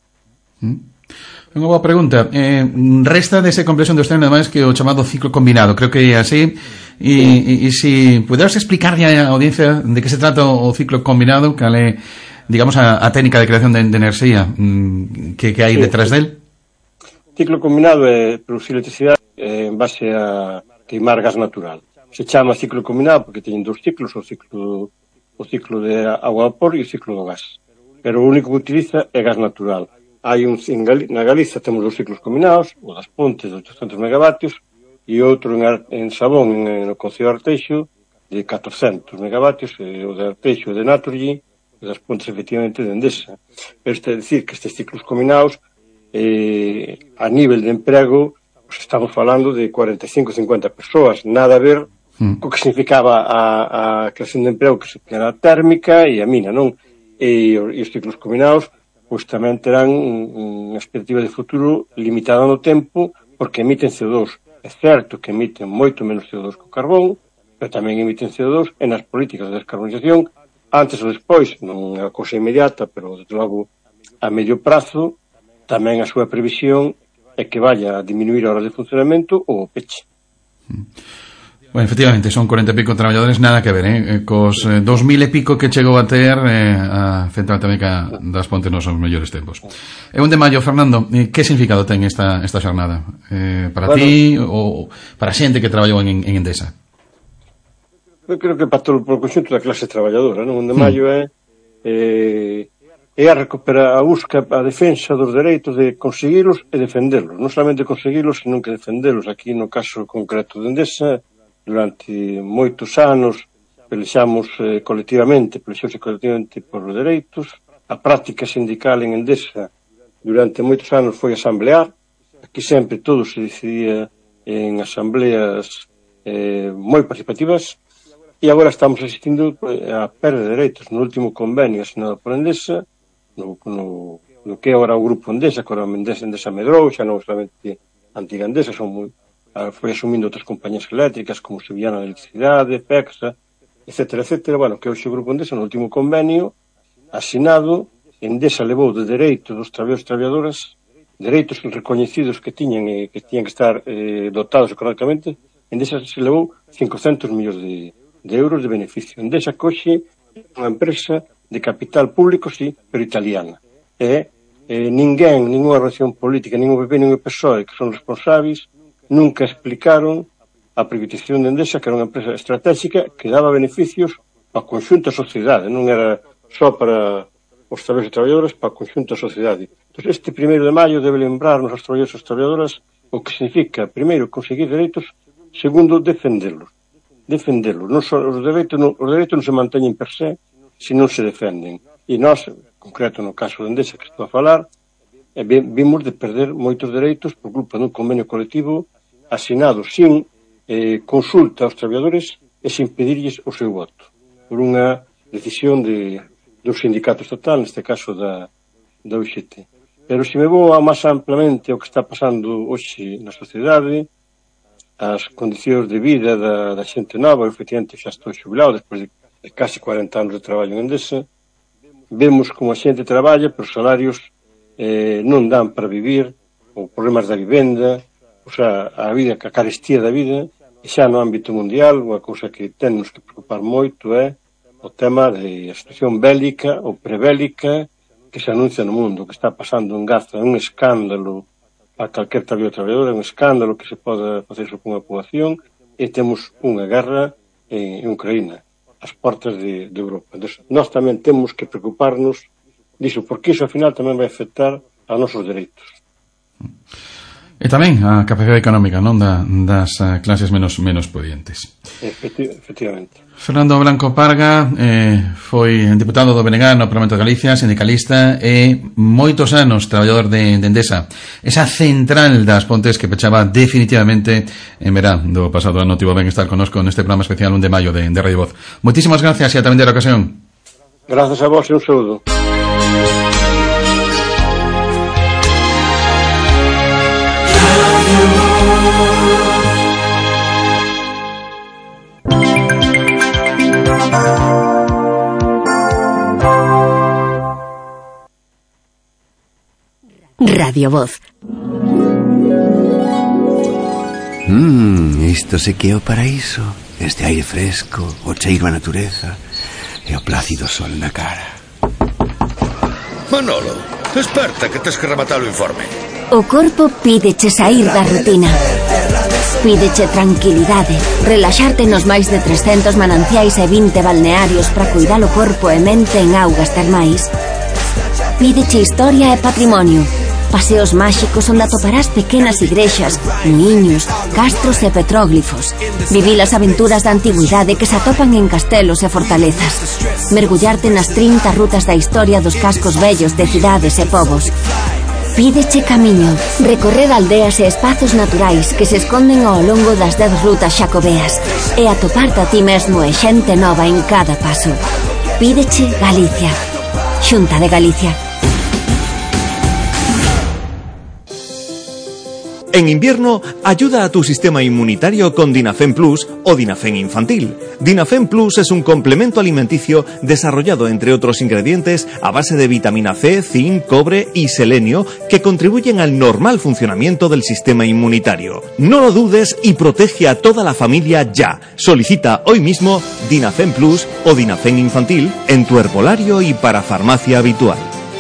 Unha boa pregunta. Eh, resta dese comprensión de usted, además, que o chamado ciclo combinado. Creo que é así. E, e, e se puderas explicarle á audiencia de que se trata o ciclo combinado, cal é, digamos, a, a técnica de creación de, de enerxía mm, que, que hai sí, detrás del? Ciclo combinado é producir electricidade eh, en base a queimar gas natural. Se chama ciclo combinado porque teñen dous ciclos, o ciclo, o ciclo de agua a vapor e o ciclo do gas. Pero o único que utiliza é gas natural. Hai un, en Gal, na Galiza temos os ciclos combinados, o das Pontes de oitocentos megavatios, e outro en, Ar, en Sabón, en, no Concello de Arteixo, de catorcentos megavatios, e o de Arteixo e de Naturgy, e das Pontes, efectivamente, de Endesa. Pero isto é dicir que estes ciclos combinados, eh, a nivel de emprego, pues estamos falando de cuarenta e cinco a cincuenta persoas, nada a ver mm. co que significaba a, a creación de emprego, que era a térmica e a mina, non? E, e os ciclos combinados, pois tamén terán unha expectativa de futuro limitada no tempo, porque emiten C O dos. É certo que emiten moito menos C O dos que o carbón, pero tamén emiten C O dos e nas políticas de descarbonización, antes ou despois, non é a cousa inmediata, pero desde logo a medio prazo, tamén a súa previsión é que vaya a diminuir a horas de funcionamento ou o peche. Bueno, efectivamente, son cuarenta e pico traballadores, nada que ver, eh? Cos eh, dos mil e pico que chegou a ter eh, a Central Térmica das Pontes nos seus mellores tempos. E un de maio, Fernando, eh, que significado ten esta, esta xornada? Eh, para bueno, ti ou para a xente que traballou en, en Endesa? Eu creo que para todo o conxunto da clase traballadora, non? Un de maio é eh, é a recuperar a busca, a defensa dos dereitos de conseguilos e defenderlos. Non solamente conseguilos, senón que defenderlos. Aquí no caso concreto de Endesa, durante moitos anos pelexamos eh, colectivamente, pelexouse colectivamente por os dereitos. A práctica sindical en Endesa durante moitos anos foi asamblear. Aquí sempre todo se decidía en asambleas eh, moi participativas, e agora estamos asistindo a perda de dereitos. No último convenio asinado por Endesa, no, no, no que agora o grupo Endesa, que agora Endesa, Endesa medrou, xa non solamente antiga Endesa, son moi foi asumindo outras compañías eléctricas como Sevillana de Electricidade, Pexa, etcétera, etcétera. Bueno, que hoxe o Grupo Endesa, no último convenio asinado, Endesa levou de dereitos dos traballadores e traballadoras, dereitos recoñecidos que tiñan e que tiñan que estar eh, dotados económicamente. Endesa se levou cincocentos millóns de, de euros de beneficio. Endesa coxe unha empresa de capital público, sí, pero italiana. E eh, ninguén, ninguna relación política, ningún P P, ningún P S O E, que son responsáveis, nunca explicaron a privatización de Endesa, que era unha empresa estratégica que daba beneficios ao conxunto da sociedade, non era só para os traballadores e traballadoras, para o conxunto da sociedade. Entón, este primeiro de maio debe lembrarnos aos traballadores e aos traballadoras o que significa, primeiro, conseguir dereitos, segundo, defenderlos. Defenderlos. Non só, os, dereitos non, os dereitos non se manteñen per se, se non se defenden. E nós, concreto no caso de Endesa que estou a falar, e vimos de perder moitos dereitos por culpa dun convenio colectivo asinado sin eh, consulta aos traballadores e sin pedirlles o seu voto, por unha decisión de, do sindicato estatal, neste caso da, da U X T. Pero se me vou a máis amplamente o que está pasando hoxe na sociedade, as condicións de vida da, da xente nova, efectivamente xa estou xubilado despois de, de casi cuarenta anos de traballo en Endesa, vemos como a xente traballa, pero os salarios eh, non dan para vivir, ou problemas da vivenda, o sea, a vida, a carestía da vida, e xa no ámbito mundial, unha cousa que tennos que preocupar moito é o tema de a situación bélica ou prebélica que se anuncia no mundo, que está pasando en Gaza, é un escándalo a calquer traballador traballador, é un escándalo que se pode facer sobre unha poboación, e temos unha guerra en, en Ucraína, as portas de, de Europa. Entón, nós tamén temos que preocuparnos diso, porque iso, ao final, tamén vai afectar aos nosos dereitos. E tamén a capacidade económica, non, da, das uh, clases menos menos pudientes. Efecti efectivamente. Fernando Blanco Parga eh, foi diputado do B N G no Parlamento de Galicia, sindicalista e moitos anos traballador de, de Endesa. Esa central das Pontes que pechaba definitivamente en verán do pasado ano. Tivo ben estar connosco neste programa especial un de maio de, de Radio Voz. Moitísimas gracias e ata vender a ocasión. Gracias a vos e un saúdo. Radio Voz. Mmm, isto se que é o paraíso. Este aire fresco, o cheiro a natureza e o plácido sol na cara. Manolo, desperta que tes que rematar o informe. O corpo pídeche sair da rutina. Pídeche tranquilidade, relaxarte nos máis de trescentos mananciais e vinte balnearios para cuidar o corpo e mente en augas termais. Pídeche historia e patrimonio. paseos máxicos onde atoparás pequenas igrexas, muiños, castros e petróglifos. Viví as aventuras da antigüidade que se atopan en castelos e fortalezas. Mergullarte nas trinta rutas da historia dos cascos vellos de cidades e povos. Pídeche camiño, recorrer aldeas e espazos naturais que se esconden ao longo das dez rutas xacobeas e atoparte a ti mesmo e xente nova en cada paso. Pídeche Galicia. Xunta de Galicia. En invierno, ayuda a tu sistema inmunitario con Dinafen Plus o Dinafen Infantil. Dinafen Plus es un complemento alimenticio desarrollado, entre otros ingredientes, a base de vitamina C, zinc, cobre y selenio que contribuyen al normal funcionamiento del sistema inmunitario. No lo dudes y protege a toda la familia ya. Solicita hoy mismo Dinafen Plus o Dinafen Infantil en tu herbolario y para farmacia habitual.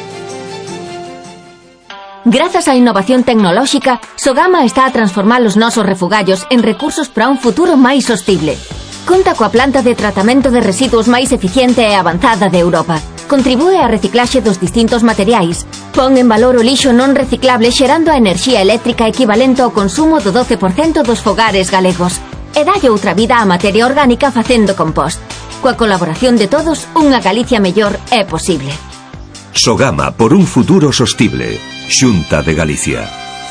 Grazas á innovación tecnolóxica, Sogama está a transformar os nosos refugallos en recursos para un futuro máis sostible. Conta coa planta de tratamento de residuos máis eficiente e avanzada de Europa. Contribúe á reciclaxe dos distintos materiais. Pon en valor o lixo non reciclable xerando a enerxía eléctrica equivalente ao consumo do doce por cento dos fogares galegos. E dalle outra vida á materia orgánica facendo compost. Coa colaboración de todos, unha Galicia mellor é posible. Sogama por un futuro sostible. Xunta de Galicia.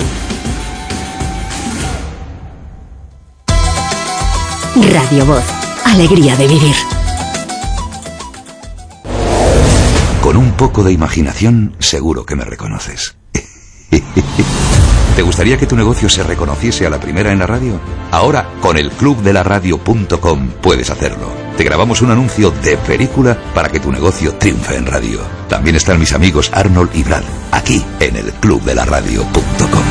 Radio Voz. Alegría de vivir. Con un poco de imaginación, seguro que me reconoces. ¿Te gustaría que tu negocio se reconociese a la primera en la radio? Ahora, con el club de la radio punto com puedes hacerlo. Te grabamos un anuncio de película para que tu negocio triunfe en radio. También están mis amigos Arnold y Brad, aquí en el club de la radio punto com.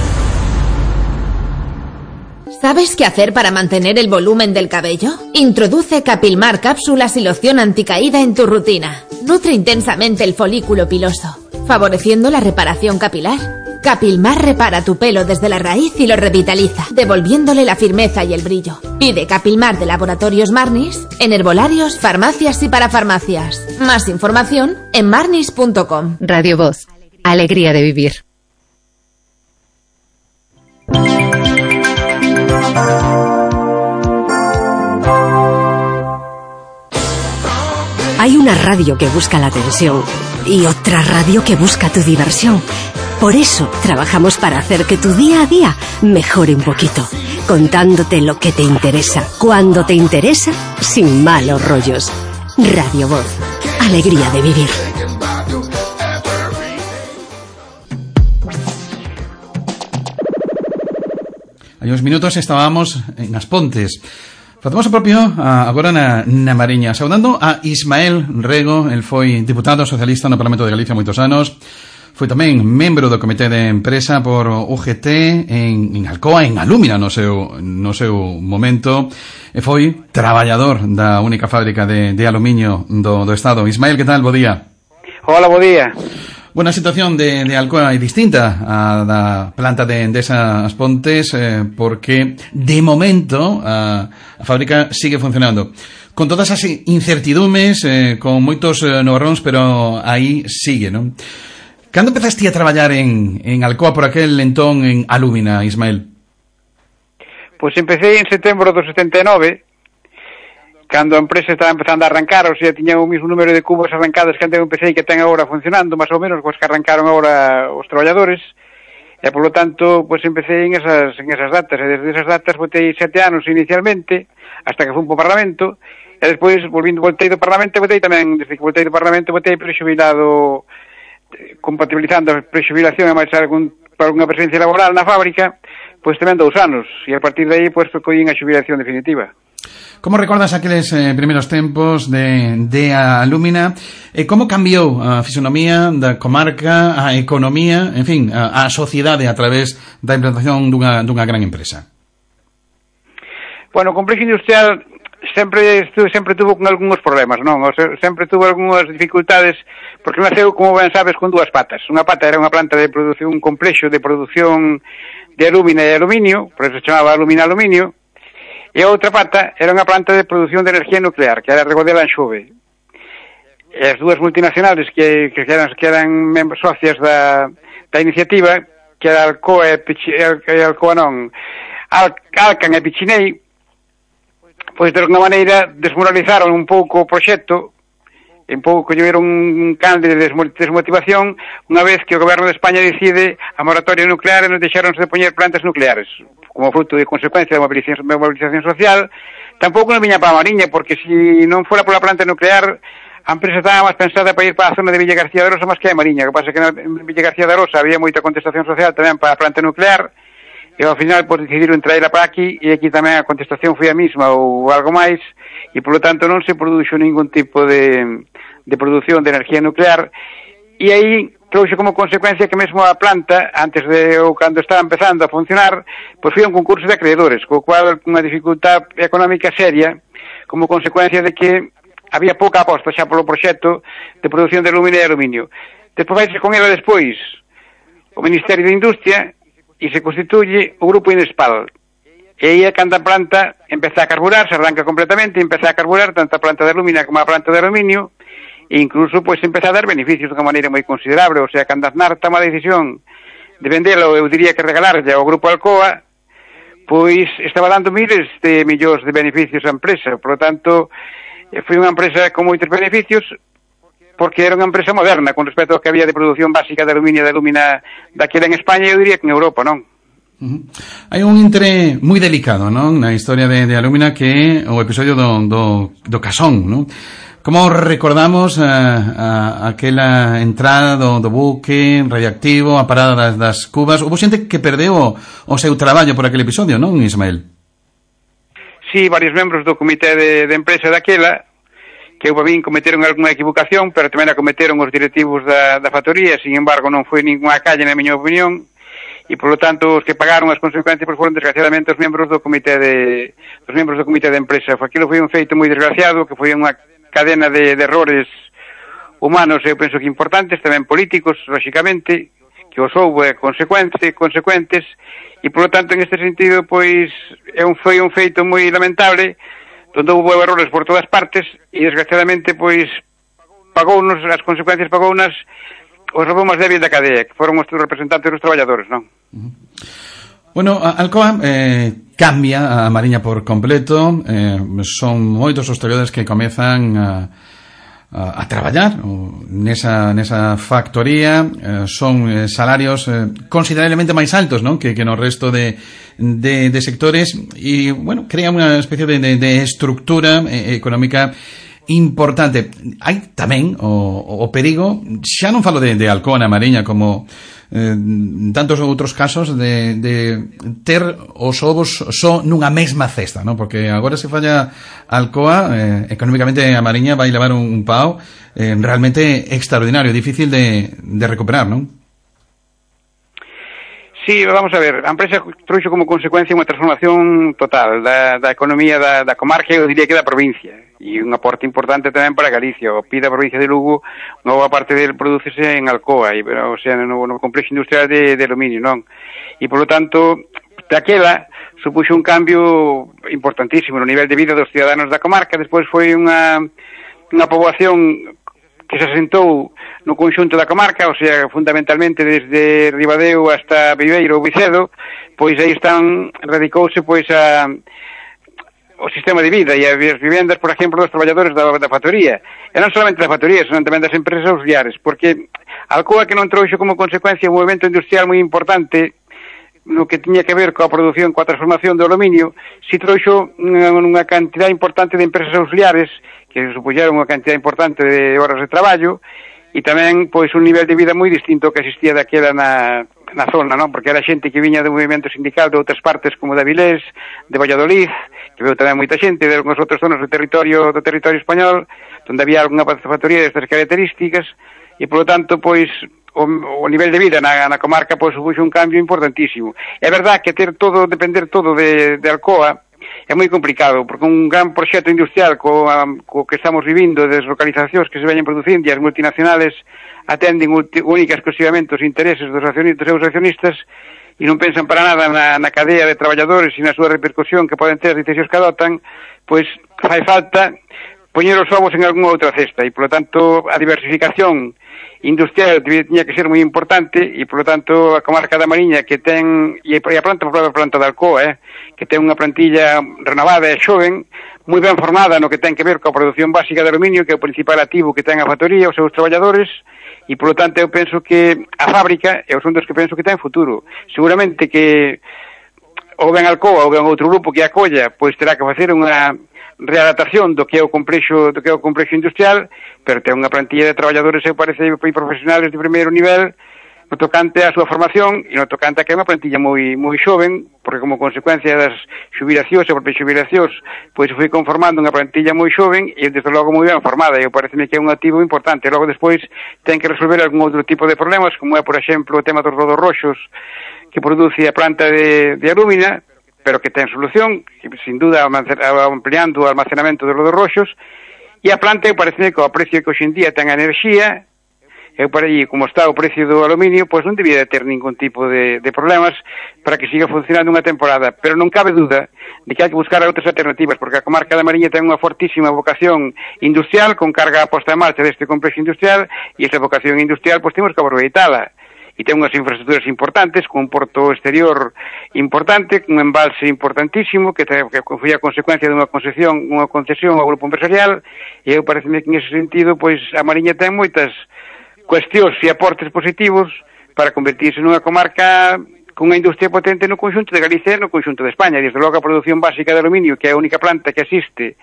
¿Sabes qué hacer para mantener el volumen del cabello? Introduce Capilmar cápsulas y loción anticaída en tu rutina. Nutre intensamente el folículo piloso, favoreciendo la reparación capilar. Capilmar repara tu pelo desde la raíz y lo revitaliza, devolviéndole la firmeza y el brillo. Pide Capilmar de Laboratorios Marnis en herbolarios, farmacias y parafarmacias. Más información en marnis punto com. Radio Voz. Alegría de vivir. Hay una radio que busca la atención y otra radio que busca tu diversión. Por eso trabajamos para hacer que tu día a día mejore un poquito, contándote lo que te interesa, cuando te interesa, sin malos rollos. Radio Voz. Alegría de vivir. Hai uns minutos estábamos en As Pontes. Facemos o propio agora na, na Mariña, saudando a Ismael Rego. El foi diputado socialista no Parlamento de Galicia moitos anos. Foi tamén membro do comité de empresa por U G T en, en Alcoa, en Alúmina no seu, no seu momento, e foi traballador da única fábrica de, de aluminio do, do Estado. Ismael, que tal? Bo día. Hola, bo día. Bueno, a situación de, de Alcoa é distinta a da planta de Endesa As Pontes, eh, porque de momento a, a fábrica sigue funcionando. Con todas as incertidumes, eh, con moitos eh, novarróns, pero aí sigue, non? Cando empezaste a traballar en, en Alcoa por aquel entón en Alúmina, Ismael? Pois empecé en setembro do setenta e nove, cando a empresa estaba empezando a arrancar, ou sea, tiña o mismo número de cubos arrancados que antes empecé e que ten agora funcionando, máis ou menos, pois que arrancaron agora os traballadores, e polo tanto, pois empecé en esas, en esas datas, e desde esas datas botei sete anos inicialmente, hasta que fui po Parlamento, e despois, volvindo, voltei do Parlamento, botei tamén, desde que voltei do Parlamento, botei prexubilado, compatibilizando a prexubilación e máis algún, para unha presencia laboral na fábrica, pois tamén dous anos, e a partir de aí, pois, collín a xubilación definitiva. Como recordas aqueles eh, primeiros tempos de, de Alúmina? E como cambiou a fisonomía da comarca, a economía, en fin, a, a sociedade a través da implantación dunha, dunha gran empresa? Bueno, o complexo industrial sempre sempre tuvo con algúns problemas, non? O sea, sempre tuvo algunhas dificultades, porque naceu, como ben sabes, con dúas patas. Unha pata era unha planta de produción, un complexo de produción de alúmina e aluminio, por eso se chamaba alúmina aluminio, e a outra pata era unha planta de produción de enerxía nuclear, que era a Rego de Lanxove. as dúas multinacionales que, que eran, que eran membros socias da, da iniciativa, que era Alcoa e, Pichi, e Alcoa non, Al, Alcan e Pichinei, pois de alguna maneira desmoralizaron un pouco o proxecto, un pouco que era un can de desmotivación, unha vez que o goberno de España decide a moratoria nuclear e non deixaronse de poñer plantas nucleares, como fruto de consecuencia da mobilización, mobilización social. Tampouco non viña para a Mariña, porque se non fora pola planta nuclear, a empresa estaba máis pensada para ir para a zona de Villa García de Arosa máis que a Mariña. O que pasa é que en Villa García de Arosa había moita contestación social tamén para a planta nuclear, e ao final pues, decidiron traerla para aquí, e aquí tamén a contestación foi a mesma ou algo máis, e polo tanto non se produxo ningún tipo de, de produción de energía nuclear, e aí trouxe como consecuencia que mesmo a planta, antes de ou cando estaba empezando a funcionar, pois foi un concurso de acreedores, co cual unha dificultad económica seria, como consecuencia de que había pouca aposta xa polo proxecto de produción de alumínio e aluminio. Despois vai con ela despois o Ministerio de Industria e se constituye o Grupo Inespal. E aí é cando a planta empeza a carburar, se arranca completamente, empeza a carburar tanto a planta de alumina como a planta de aluminio, e incluso pois empeza a dar beneficios de unha maneira moi considerable. O sea, cando Aznar toma a decisión de vendelo, eu diría que regalarlle ao Grupo Alcoa, pois estaba dando miles de millóns de beneficios á empresa. Por lo tanto, foi unha empresa con moitos beneficios, porque era unha empresa moderna con respecto ao que había de produción básica de aluminio e de alumina daquela en España, eu diría que en Europa, non? Uh-huh. Hai un intre moi delicado, non, na historia de, de alumina, que é o episodio do, do, do Casón, non? Como recordamos a, a, aquela entrada do, do buque radioactivo, a parada das, das cubas? Houve xente que perdeu o, o seu traballo por aquele episodio, non, Ismael? Sí, varios membros do comité de, de empresa daquela, que eu vin cometeron algunha equivocación, pero tamén a cometeron os directivos da, da factoría. Sin embargo, non foi ninguna calle, na miña opinión, e polo tanto os que pagaron as consecuencias pois, foron desgraciadamente os membros do comité de os membros do comité de empresa. Aquilo foi un feito moi desgraciado, que foi unha cadena de, de errores humanos, eu penso que importantes, tamén políticos, lógicamente, que os houve consecuentes, consecuentes, e polo tanto en este sentido pois é un foi un feito moi lamentable, onde houve errores por todas partes, e desgraciadamente pois pagounos as consecuencias, pagounas os robos máis débil da cadea, que foron os representantes dos traballadores, non? Uh-huh. Bueno, Alcoa eh, cambia a Mariña por completo, eh, son moitos os traballadores que comezan a a, a traballar nesa, nesa factoría, eh, son eh, salarios eh, considerablemente máis altos, non? Que, que no resto de, de, de sectores, e, bueno, crea unha especie de, de, de estructura eh, económica importante. Hai tamén o, o perigo, xa non falo de, de Alcoa na Mariña, como eh, tantos outros casos de, de ter os ovos só nunha mesma cesta, non? Porque agora se falla Alcoa, eh, económicamente a Mariña vai levar un, un pao eh, realmente extraordinario, difícil de, de recuperar, non? Sí, vamos a ver, a empresa trouxo como consecuencia unha transformación total da, da economía da, da comarca, eu diría que da provincia, e un aporte importante tamén para Galicia. O P I B da provincia de Lugo, unha boa parte del producese en Alcoa, e, o sea, no, no complexo industrial de, de aluminio, non? E, polo tanto, daquela supuxo un cambio importantísimo no nivel de vida dos ciudadanos da comarca. Despois foi unha, unha poboación que se asentou no conxunto da comarca, o sea, fundamentalmente desde Ribadeo hasta Viveiro ou Vicedo, pois aí están, radicouse pois a o sistema de vida e as vivendas, por exemplo, dos traballadores da, da factoría. E non solamente da factoría, senón tamén das empresas auxiliares, porque Alcoa, que non trouxo como consecuencia un movimento industrial moi importante no que tiña que ver coa produción, coa transformación do aluminio, si trouxo unha, unha cantidad importante de empresas auxiliares que supuxeron unha cantidad importante de horas de traballo, e tamén pois un nivel de vida moi distinto que existía daquela na, na zona, non? Porque era xente que viña do movimento sindical de outras partes como de Avilés, de Valladolid, que veo tamén moita xente de algunhas outras zonas do territorio do territorio español, onde había algunha factoría destas características, e polo tanto pois o, o nivel de vida na, na comarca pois supuxo un cambio importantísimo. É verdad que ter todo, depender todo de, de Alcoa é moi complicado, porque un gran proxecto industrial co, co que estamos vivindo, de deslocalizacións que se veñen producindo, e as multinacionales atenden única exclusivamente os intereses dos accionistas, dos seus accionistas, e non pensan para nada na, na cadea de traballadores e na súa repercusión que poden ter as decisións que adotan, pois fai falta poñer os ovos en algunha outra cesta, e, polo tanto, a diversificación industrial tiña que ser moi importante, e, polo tanto, a comarca da Mariña, que ten, e a planta, a planta de Alcoa, eh, que ten unha plantilla renovada e xoven, moi ben formada no que ten que ver coa produción básica de aluminio, que é o principal activo que ten a factoría, os seus traballadores, e, polo tanto, eu penso que a fábrica é os son dos que penso que ten futuro. Seguramente que ou ben Alcoa ou ben outro grupo que a colla, pois terá que facer unha readaptación do que é o complexo do que é o complexo industrial, pero ten unha plantilla de traballadores, eu parece, moi profesionales de primeiro nivel, no tocante a súa formación e no tocante a que é unha plantilla moi moi xoven, porque como consecuencia das xubilacións e propias xubilacións, pois se foi conformando unha plantilla moi xoven e desde logo moi ben formada, e eu pareceme que é un activo importante. Logo despois ten que resolver algún outro tipo de problemas, como é, por exemplo, o tema dos rodos roxos que produce a planta de, de alúmina, pero que ten solución, que, sin duda, ampliando o almacenamento de rodos roxos, e a planta, eu parece que o precio que hoxe en día ten a enerxía, eu para aí, como está o precio do aluminio, pois non debía de ter ningún tipo de, de problemas para que siga funcionando unha temporada, pero non cabe duda de que hai que buscar outras alternativas, porque a comarca da Mariña ten unha fortísima vocación industrial, con carga a posta en marcha deste complexo industrial, e esa vocación industrial, pois temos que aproveitala. E ten unhas infraestructuras importantes, con un porto exterior importante, un embalse importantísimo, que, te, que foi a consecuencia dunha concesión, unha concesión ao grupo empresarial, e eu pareceme que en ese sentido, pois, a Mariña ten moitas cuestións e aportes positivos para convertirse nunha comarca con unha industria potente no conxunto de Galicia e no conxunto de España. Desde logo a produción básica de aluminio, que é a única planta que existe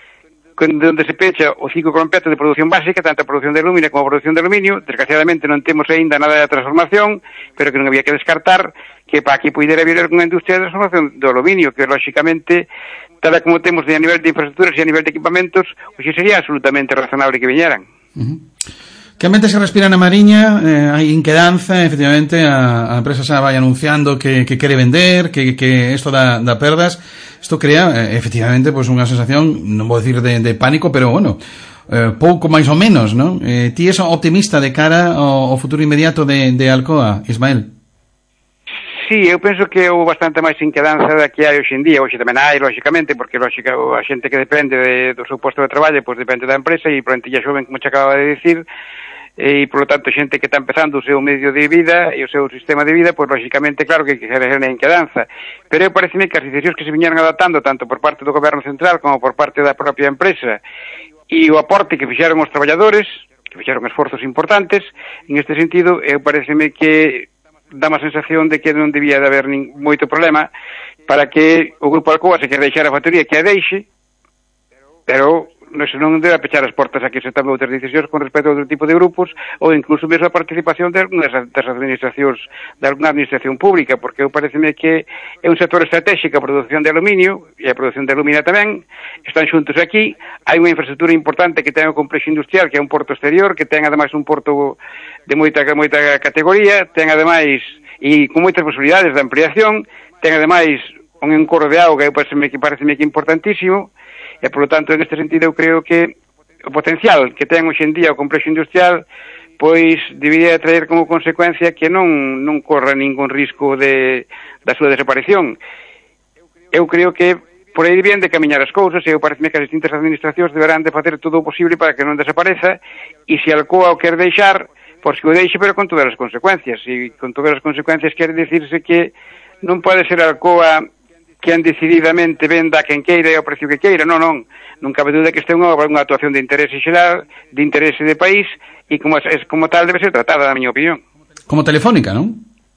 onde se pecha o ciclo completo de produción básica, tanto a produción de alumina como a produción de aluminio. Desgraciadamente non temos aínda nada de transformación, pero que non había que descartar que para aquí pudera vir unha industria de transformación do aluminio, que lógicamente, tal como temos a nivel de infraestructuras e a nivel de equipamentos, hoxe sería absolutamente razonable que viñeran. Uh-huh. Que ambiente se respira na Mariña? Eh, hai inquedanza, efectivamente, a, a empresa xa vai anunciando que, que quere vender, que, que isto dá, dá perdas. Isto crea, eh, efectivamente, pues, unha sensación, non vou dicir de, de pánico, pero, bueno, eh, pouco máis ou menos, non? Eh, ti és optimista de cara ao, ao futuro inmediato de, de Alcoa, Ismael? Sí, eu penso que houve bastante máis inquedanza da que hai hoxe en día. Hoxe tamén hai, lógicamente, porque lógica, a xente que depende de, do seu posto de traballo, pois depende da empresa, e plantilla xoven, como che acaba de dicir, e, por lo tanto, xente que está empezando o seu medio de vida e o seu sistema de vida, pois, lógicamente, claro que quere na inquedanza. Pero eu pareceme que as decisións que se viñeron adaptando, tanto por parte do Goberno Central como por parte da propia empresa, e o aporte que fixeron os traballadores, que fixeron esforzos importantes, en este sentido, eu pareceme que dá má sensación de que non debía de haber nin, moito problema para que o Grupo Alcoa se quere deixar a factoría que a deixe, pero non debe pechar as portas a que se tomen outras decisións con respecto a outro tipo de grupos, ou incluso mesmo a participación de algunas das administracións, de alguna administración pública, porque eu pareceme que é un sector estratégico a produción de aluminio e a produción de alumina tamén, están xuntos aquí, hai unha infraestructura importante que ten o complexo industrial, que é un porto exterior, que ten ademais un porto de moita, moita categoría, ten ademais, e con moitas posibilidades de ampliación, ten ademais un encorro de auga, eu pareceme que, pareceme que importantísimo, e, por lo tanto, en este sentido, eu creo que o potencial que ten hoxe en día o complexo industrial, pois, debería traer como consecuencia que non, non corra ningún risco de, da súa desaparición. Eu creo que por aí debían de camiñar as cousas, e eu parece que as distintas administracións deberán de facer todo o posible para que non desapareza, e se Alcoa o quer deixar, pois que o deixe, pero con todas as consecuencias. E con todas as consecuencias quere dicirse que non pode ser Alcoa quen decididamente venda a quen queira e ao precio que queira. Non, non. Non cabe duda que este é unha, unha actuación de interese xeral, de interese de país, e como, es, como tal debe ser tratada, na miña opinión. Como Telefónica, non?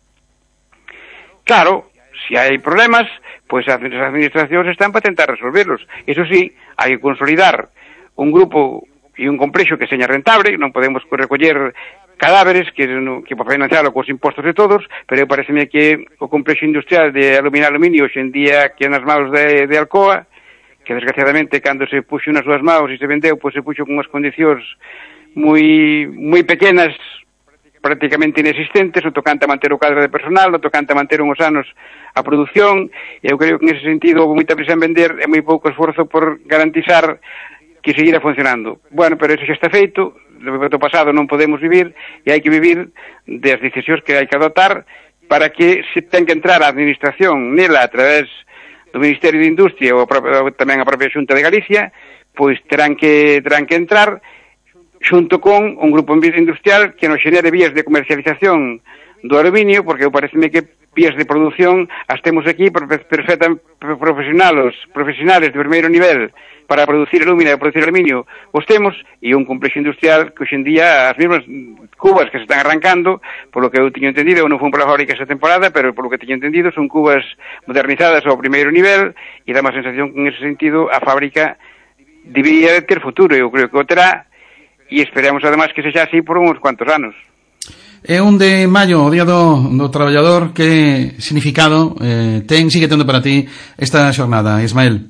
Claro, se hai problemas, pois as administracións están para tentar resolverlos. Eso sí, hai que consolidar un grupo e un complexo que seña rentable, non podemos recoller cadáveres que, que para financiarlo cos impostos de todos, pero eu pareceme que o complexo industrial de alumina aluminio hoxe en día que nas maus de, de Alcoa, que desgraciadamente cando se puxo nas súas maus e se vendeu, pois se puxo con unhas condicións moi moi pequenas, prácticamente inexistentes, no tocante a manter o cadro de personal, no tocante a manter uns anos a produción, e eu creo que en ese sentido houve moita prisa en vender e moi pouco esforzo por garantizar que seguirá funcionando. Bueno, pero eso xa está feito, do pasado non podemos vivir, e hai que vivir das decisións que hai que adoptar para que se ten que entrar a administración nela a través do Ministerio de Industria ou, a propia, ou tamén a propia Xunta de Galicia pois terán que terán que entrar xunto con un grupo industrial que nos xenere vías de comercialización do aluminio, porque pareceme que vías de produción as temos aquí perfecta profesionales, profesionales de primeiro nivel para producir alumina e producir aluminio os temos, e un complexo industrial que hoxe en día as mesmas cubas que se están arrancando, por lo que eu teño entendido, eu non fui para a fábrica esta temporada, pero por lo que teño entendido son cubas modernizadas ao primeiro nivel, e dá má sensación que en ese sentido a fábrica debería ter futuro, eu creo que o terá, e esperamos además que sexa así por uns cuantos anos. É un de maio, o Día do, do Traballador. Que significado eh, ten, sigue tendo para ti esta xornada, Ismael?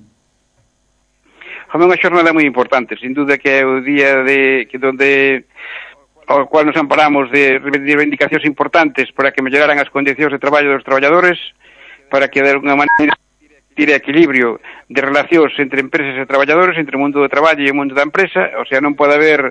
É unha xornada moi importante, sin duda que é o día de que donde ao cual nos amparamos de reivindicacións importantes para que melloraran as condicións de traballo dos traballadores, para que de alguna maneira tire equilibrio de relacións entre empresas e traballadores, entre o mundo do traballo e o mundo da empresa, o sea, non pode haber,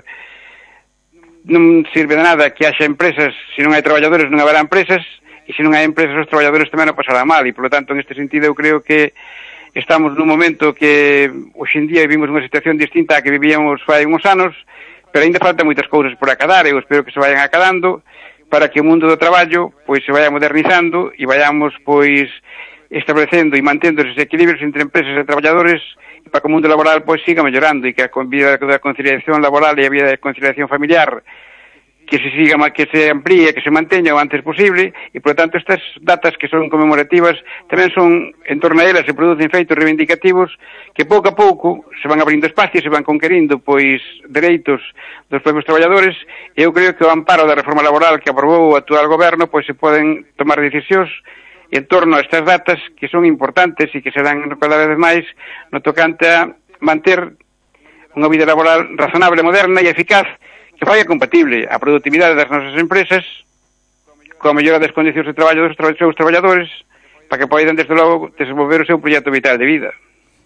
non sirve de nada que haxa empresas, se non hai traballadores non haberá empresas, e se non hai empresas os traballadores tamén non pasará mal, e polo tanto en este sentido eu creo que estamos nun momento que hoxe en día vivimos unha situación distinta a que vivíamos fai uns anos, pero ainda falta moitas cousas por acadar, eu espero que se vayan acadando para que o mundo do traballo pois se vaya modernizando e vayamos pois establecendo e mantendo esos equilibrios entre empresas e traballadores para que o mundo laboral pois siga mellorando e que a vida da conciliación laboral e a vida de conciliación familiar que se siga, que se amplíe, que se manteña o antes posible, e por tanto estas datas que son conmemorativas tamén son, en torno a elas se producen feitos reivindicativos que pouco a pouco se van abrindo espacios, se van conquerindo pois dereitos dos propios traballadores, e eu creo que o amparo da reforma laboral que aprobou o actual goberno pois se poden tomar decisións en torno a estas datas que son importantes e que se dan cada vez máis no tocante a manter unha vida laboral razonable, moderna e eficaz que fai compatible a productividade das nosas empresas coa mellora das condicións de traballo dos seus traballadores para que poidan, desde logo, desenvolver o seu proxecto vital de vida.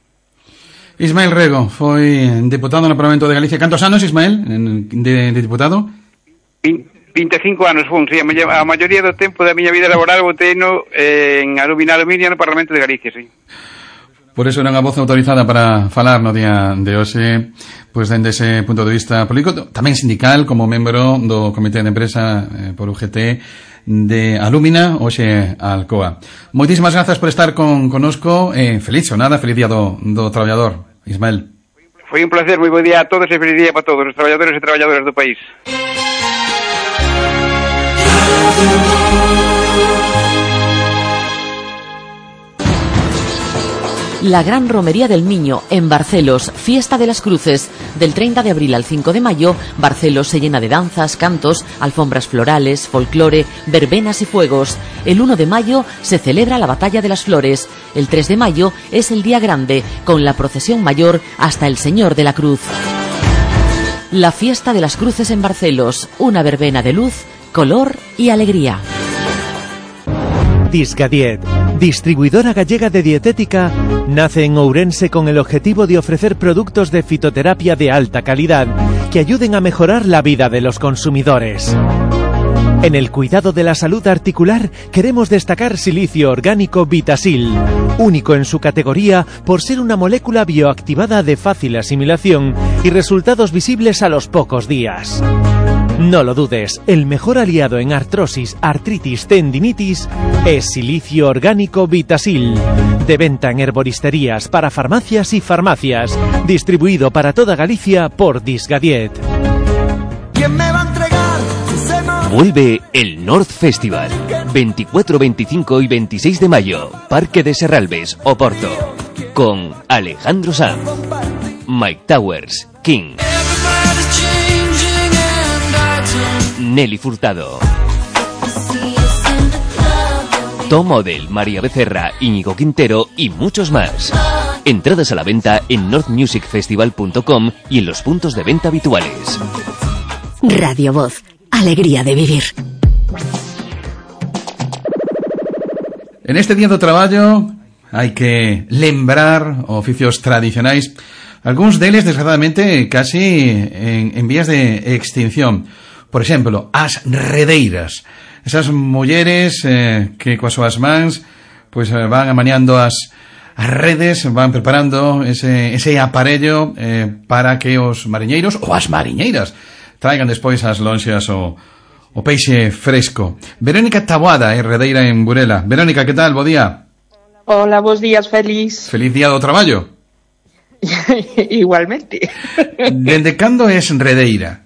Ismael Rego foi deputado no Parlamento de Galicia. Cantos anos, Ismael, de, de diputado? vinte e cinco anos fun, sí, a maioría do tempo da miña vida laboral boteino eh, en alumina aluminia no Parlamento de Galicia, sí. Por eso era unha voz autorizada para falar no día de hoxe, pois dende ese punto de vista político, tamén sindical, como membro do Comité de Empresa eh, por U G T de Alumina, hoxe Alcoa. Moitísimas grazas por estar con conosco, eh, feliz xornada, feliz día do, do traballador, Ismael. Foi un placer, moi bo día a todos e feliz día para todos os traballadores e traballadoras do país. La Gran Romería del Miño, en Barcelos, Fiesta de las Cruces. Del treinta de abril al cinco de mayo, Barcelos se llena de danzas, cantos, alfombras florales, folclore, verbenas y fuegos. El uno de mayo se celebra la Batalla de las Flores. El tres de mayo es el día grande, con la procesión mayor hasta el Señor de la Cruz. La Fiesta de las Cruces en Barcelos, una verbena de luz, color y alegría. Disgadiet, distribuidora gallega de dietética, nace en Ourense con el objetivo de ofrecer productos de fitoterapia de alta calidad que ayuden a mejorar la vida de los consumidores. En el cuidado de la salud articular queremos destacar Silicio Orgánico Vitasil, único en su categoría por ser una molécula bioactivada de fácil asimilación y resultados visibles a los pocos días. No lo dudes, el mejor aliado en artrosis, artritis, tendinitis es Silicio Orgánico Vitasil. De venta en herboristerías, para farmacias y farmacias. Distribuido para toda Galicia por Disgadiet. ¿Quién me va a entregar? Vuelve el North Festival. veinticuatro, veinticinco y veintiséis de mayo. Parque de Serralbes, Oporto. Con Alejandro Sanz, Mike Towers, King, Nelly Furtado, Tom Model, María Becerra, Íñigo Quintero y muchos más. Entradas a la venta en north music festival punto com y en los puntos de venta habituales. Radio Voz, alegría de vivir. En este día do traballo hai que lembrar oficios tradicionais, algúns deles desgraciadamente casi en, en vías de extinción. Por exemplo, as redeiras, esas mulleres eh, que coas súas mans pois van amañando as as redes van preparando ese, ese aparello eh, para que os mariñeiros ou as mariñeiras traigan despois as lonxas o, o peixe fresco. Verónica Taboada é redeira en Burela. Verónica, que tal? Bo día. Hola, bos días, feliz. Feliz día do traballo. Igualmente. Dende cando es redeira?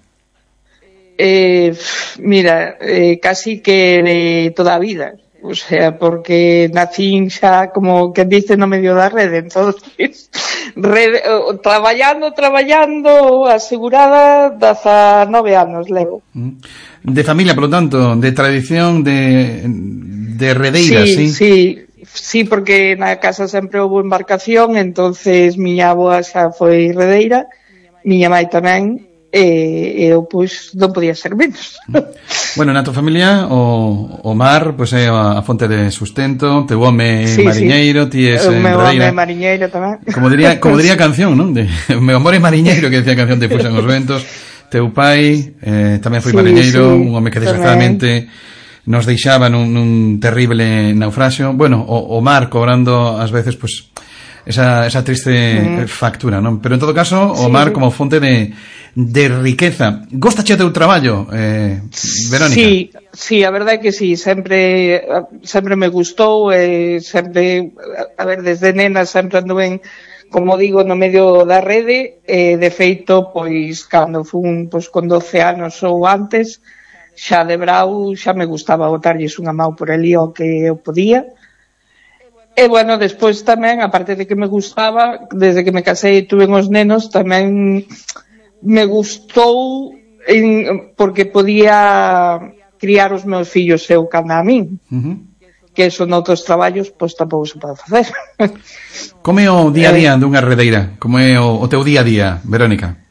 Eh, mira, eh, casi que de toda a vida. O sea, porque nacín xa, como que dice, no medio da rede, entonces rede, traballando, traballando, asegurada, dezanove anos levo. De familia, por lo tanto, de tradición de, de redeira, sí? Sí, sí, sí, porque na casa sempre houve embarcación, entonces miña avoa xa foi redeira, miña mãe tamén, e eu, pois, non podía ser menos. Bueno, na tua familia o, o mar pois é a fonte de sustento, teu home sí, mariñeiro, sí. ti es o meu redeira. home mariñeiro tamén. Como diría, como diría a canción, non? De, o meu amor é mariñeiro, que decía a canción de Fuxan os ventos. Teu pai eh, tamén foi sí, mariñeiro, sí, un home que desgraciadamente nos deixaba nun, nun terrible naufraxio. Bueno, o, o mar cobrando ás veces pois esa, esa triste mm. factura, non? Pero en todo caso, o sí. mar como fonte de de riqueza. Gostache o teu traballo, eh, Verónica? Sí, sí, a verdade é que sí, sempre sempre me gustou, eh, sempre, a ver, desde nena sempre anduve, como digo, no medio da rede, eh, de feito, pois, cando fun, pois, con doce anos ou antes, xa de brau, xa me gustaba botarlles unha mau por ali ao que eu podía. E, bueno, despois tamén, aparte de que me gustaba, desde que me casei e tuve os nenos, tamén me gustou en, porque podía criar os meus fillos eu canda a min. Uh-huh. Que eso noutros traballos, pois tampouco se pode facer. Como é o día a día dunha redeira? Como é o, o teu día a día, Verónica?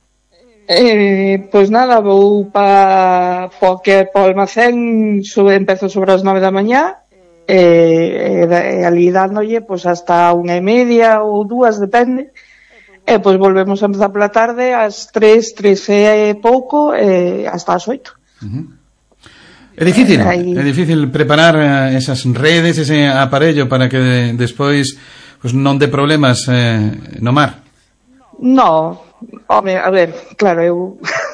Eh, pois nada, vou pa porque pa o almacén sube, empezo sobre as nove da mañá e, e, e ali dándolle pois hasta unha e media ou dúas, depende. E pois volvemos a empezar pola tarde ás tres, tres e pouco e hasta as oito. Uh-huh. É difícil, Aí... é difícil preparar esas redes, ese aparello para que de, despois pues, non dé problemas eh, no mar. No, home, a ver, claro, eu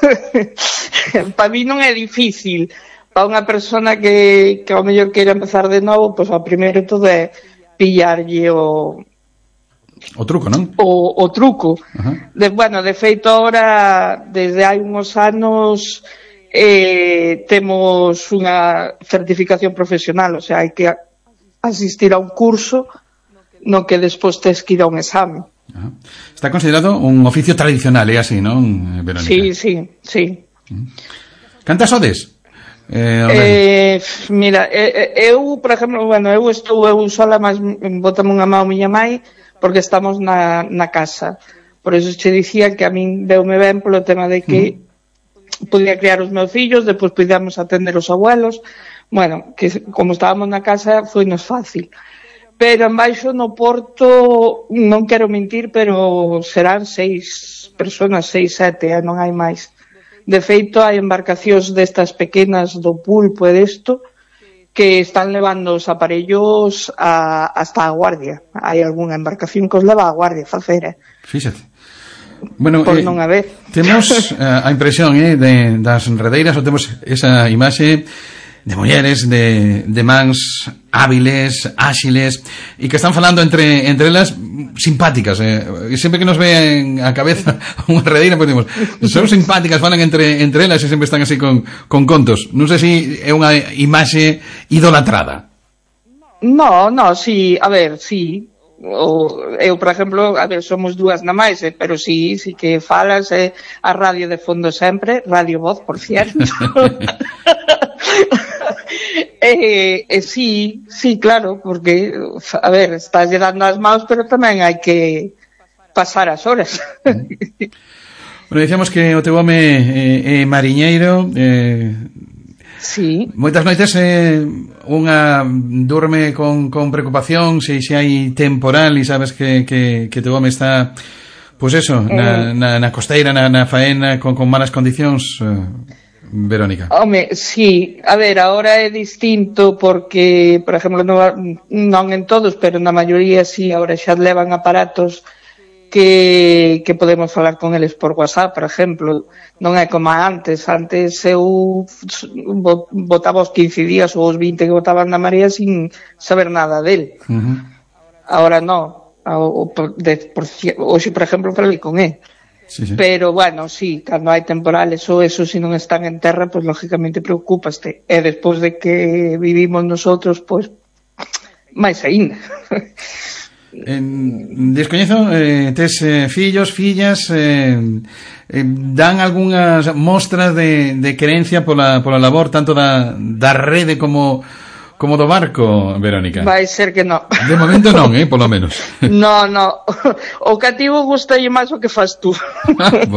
para mí non é difícil. Para unha persona que, que ao mellor queira empezar de novo, pois ao primeiro todo é pillarlle o O truco, non? O, o truco. Uh-huh. De, bueno, de feito, ahora, desde hai uns anos, eh, temos unha certificación profesional, o sea, hai que asistir a un curso no que despois tes que ir a un exame. Uh-huh. Está considerado un oficio tradicional, é así, non, Verónica? Sí, sí, sí. Uh-huh. Cantas sodes? Eh, eh, mira, eh, eu, por exemplo, bueno, eu estou eu sola, mas botame unha mão miña mãe, porque estamos na, na casa. Por eso che dicía que a min veume ben polo tema de que uh-huh. podía criar os meus fillos, depois podíamos atender os abuelos. Bueno, que como estábamos na casa foi nos fácil. Pero en baixo no porto, non quero mentir, pero serán seis personas, seis, sete, eh, non hai máis. De feito, hai embarcacións destas pequenas do pulpo e desto, que están levando os aparellos a, hasta a Guardia. Hai algunha embarcación que os leva a Guardia a facer, eh? Fíxate. Bueno, por eh, non haber. Temos uh, a impresión eh, de, das redeiras, ou temos esa imaxe de mulleres, de, de mans hábiles, áxiles, e que están falando entre entre elas simpáticas, eh. E sempre que nos ven a cabeza unha redeira, pois pues, digamos, son simpáticas, falan entre entre elas e sempre están así con, con contos. Non sei se é unha imaxe idolatrada. No, no, sí, a ver, sí. O, eu, por exemplo, a ver, somos dúas na máis, eh, pero sí, sí que falas, eh, a radio de fondo sempre, Radio Voz, por cierto. eh, eh, sí, sí, claro, porque, a ver, estás dando as maus, pero tamén hai que pasar as horas. Bueno, dicíamos que o teu home é, é mariñeiro, eh, sí. Moitas noites eh, unha durme con, con preocupación se, se hai temporal e sabes que, que, que teu home está pois pues eso, eh. na, na, na costeira, na, na faena con, con malas condicións, eh, Verónica? Home, sí, a ver, ahora é distinto porque, por exemplo, non, non en todos, pero na maioría sí, ahora xa levan aparatos que, que podemos falar con eles por WhatsApp, por exemplo. Non é como antes, antes eu botaba os quince días ou os vinte que botaban na María sin saber nada del. Uh-huh. Ahora non. Hoxe, por exemplo, falei con él. Sí, sí. Pero, bueno, sí, cando hai temporales ou eso, se non están en terra, pues lógicamente preocúpaste. E despois de que vivimos nosotros, pues, máis aínda. En, descoñezo, eh, tes eh, fillos, fillas, eh, eh, dan algunhas mostras de, de querencia pola, pola labor tanto da, da rede como como do barco, Verónica? Vai ser que non. De momento non, eh, polo menos. No, no. O cativo gustalle máis o que fas tú. Ah, bueno.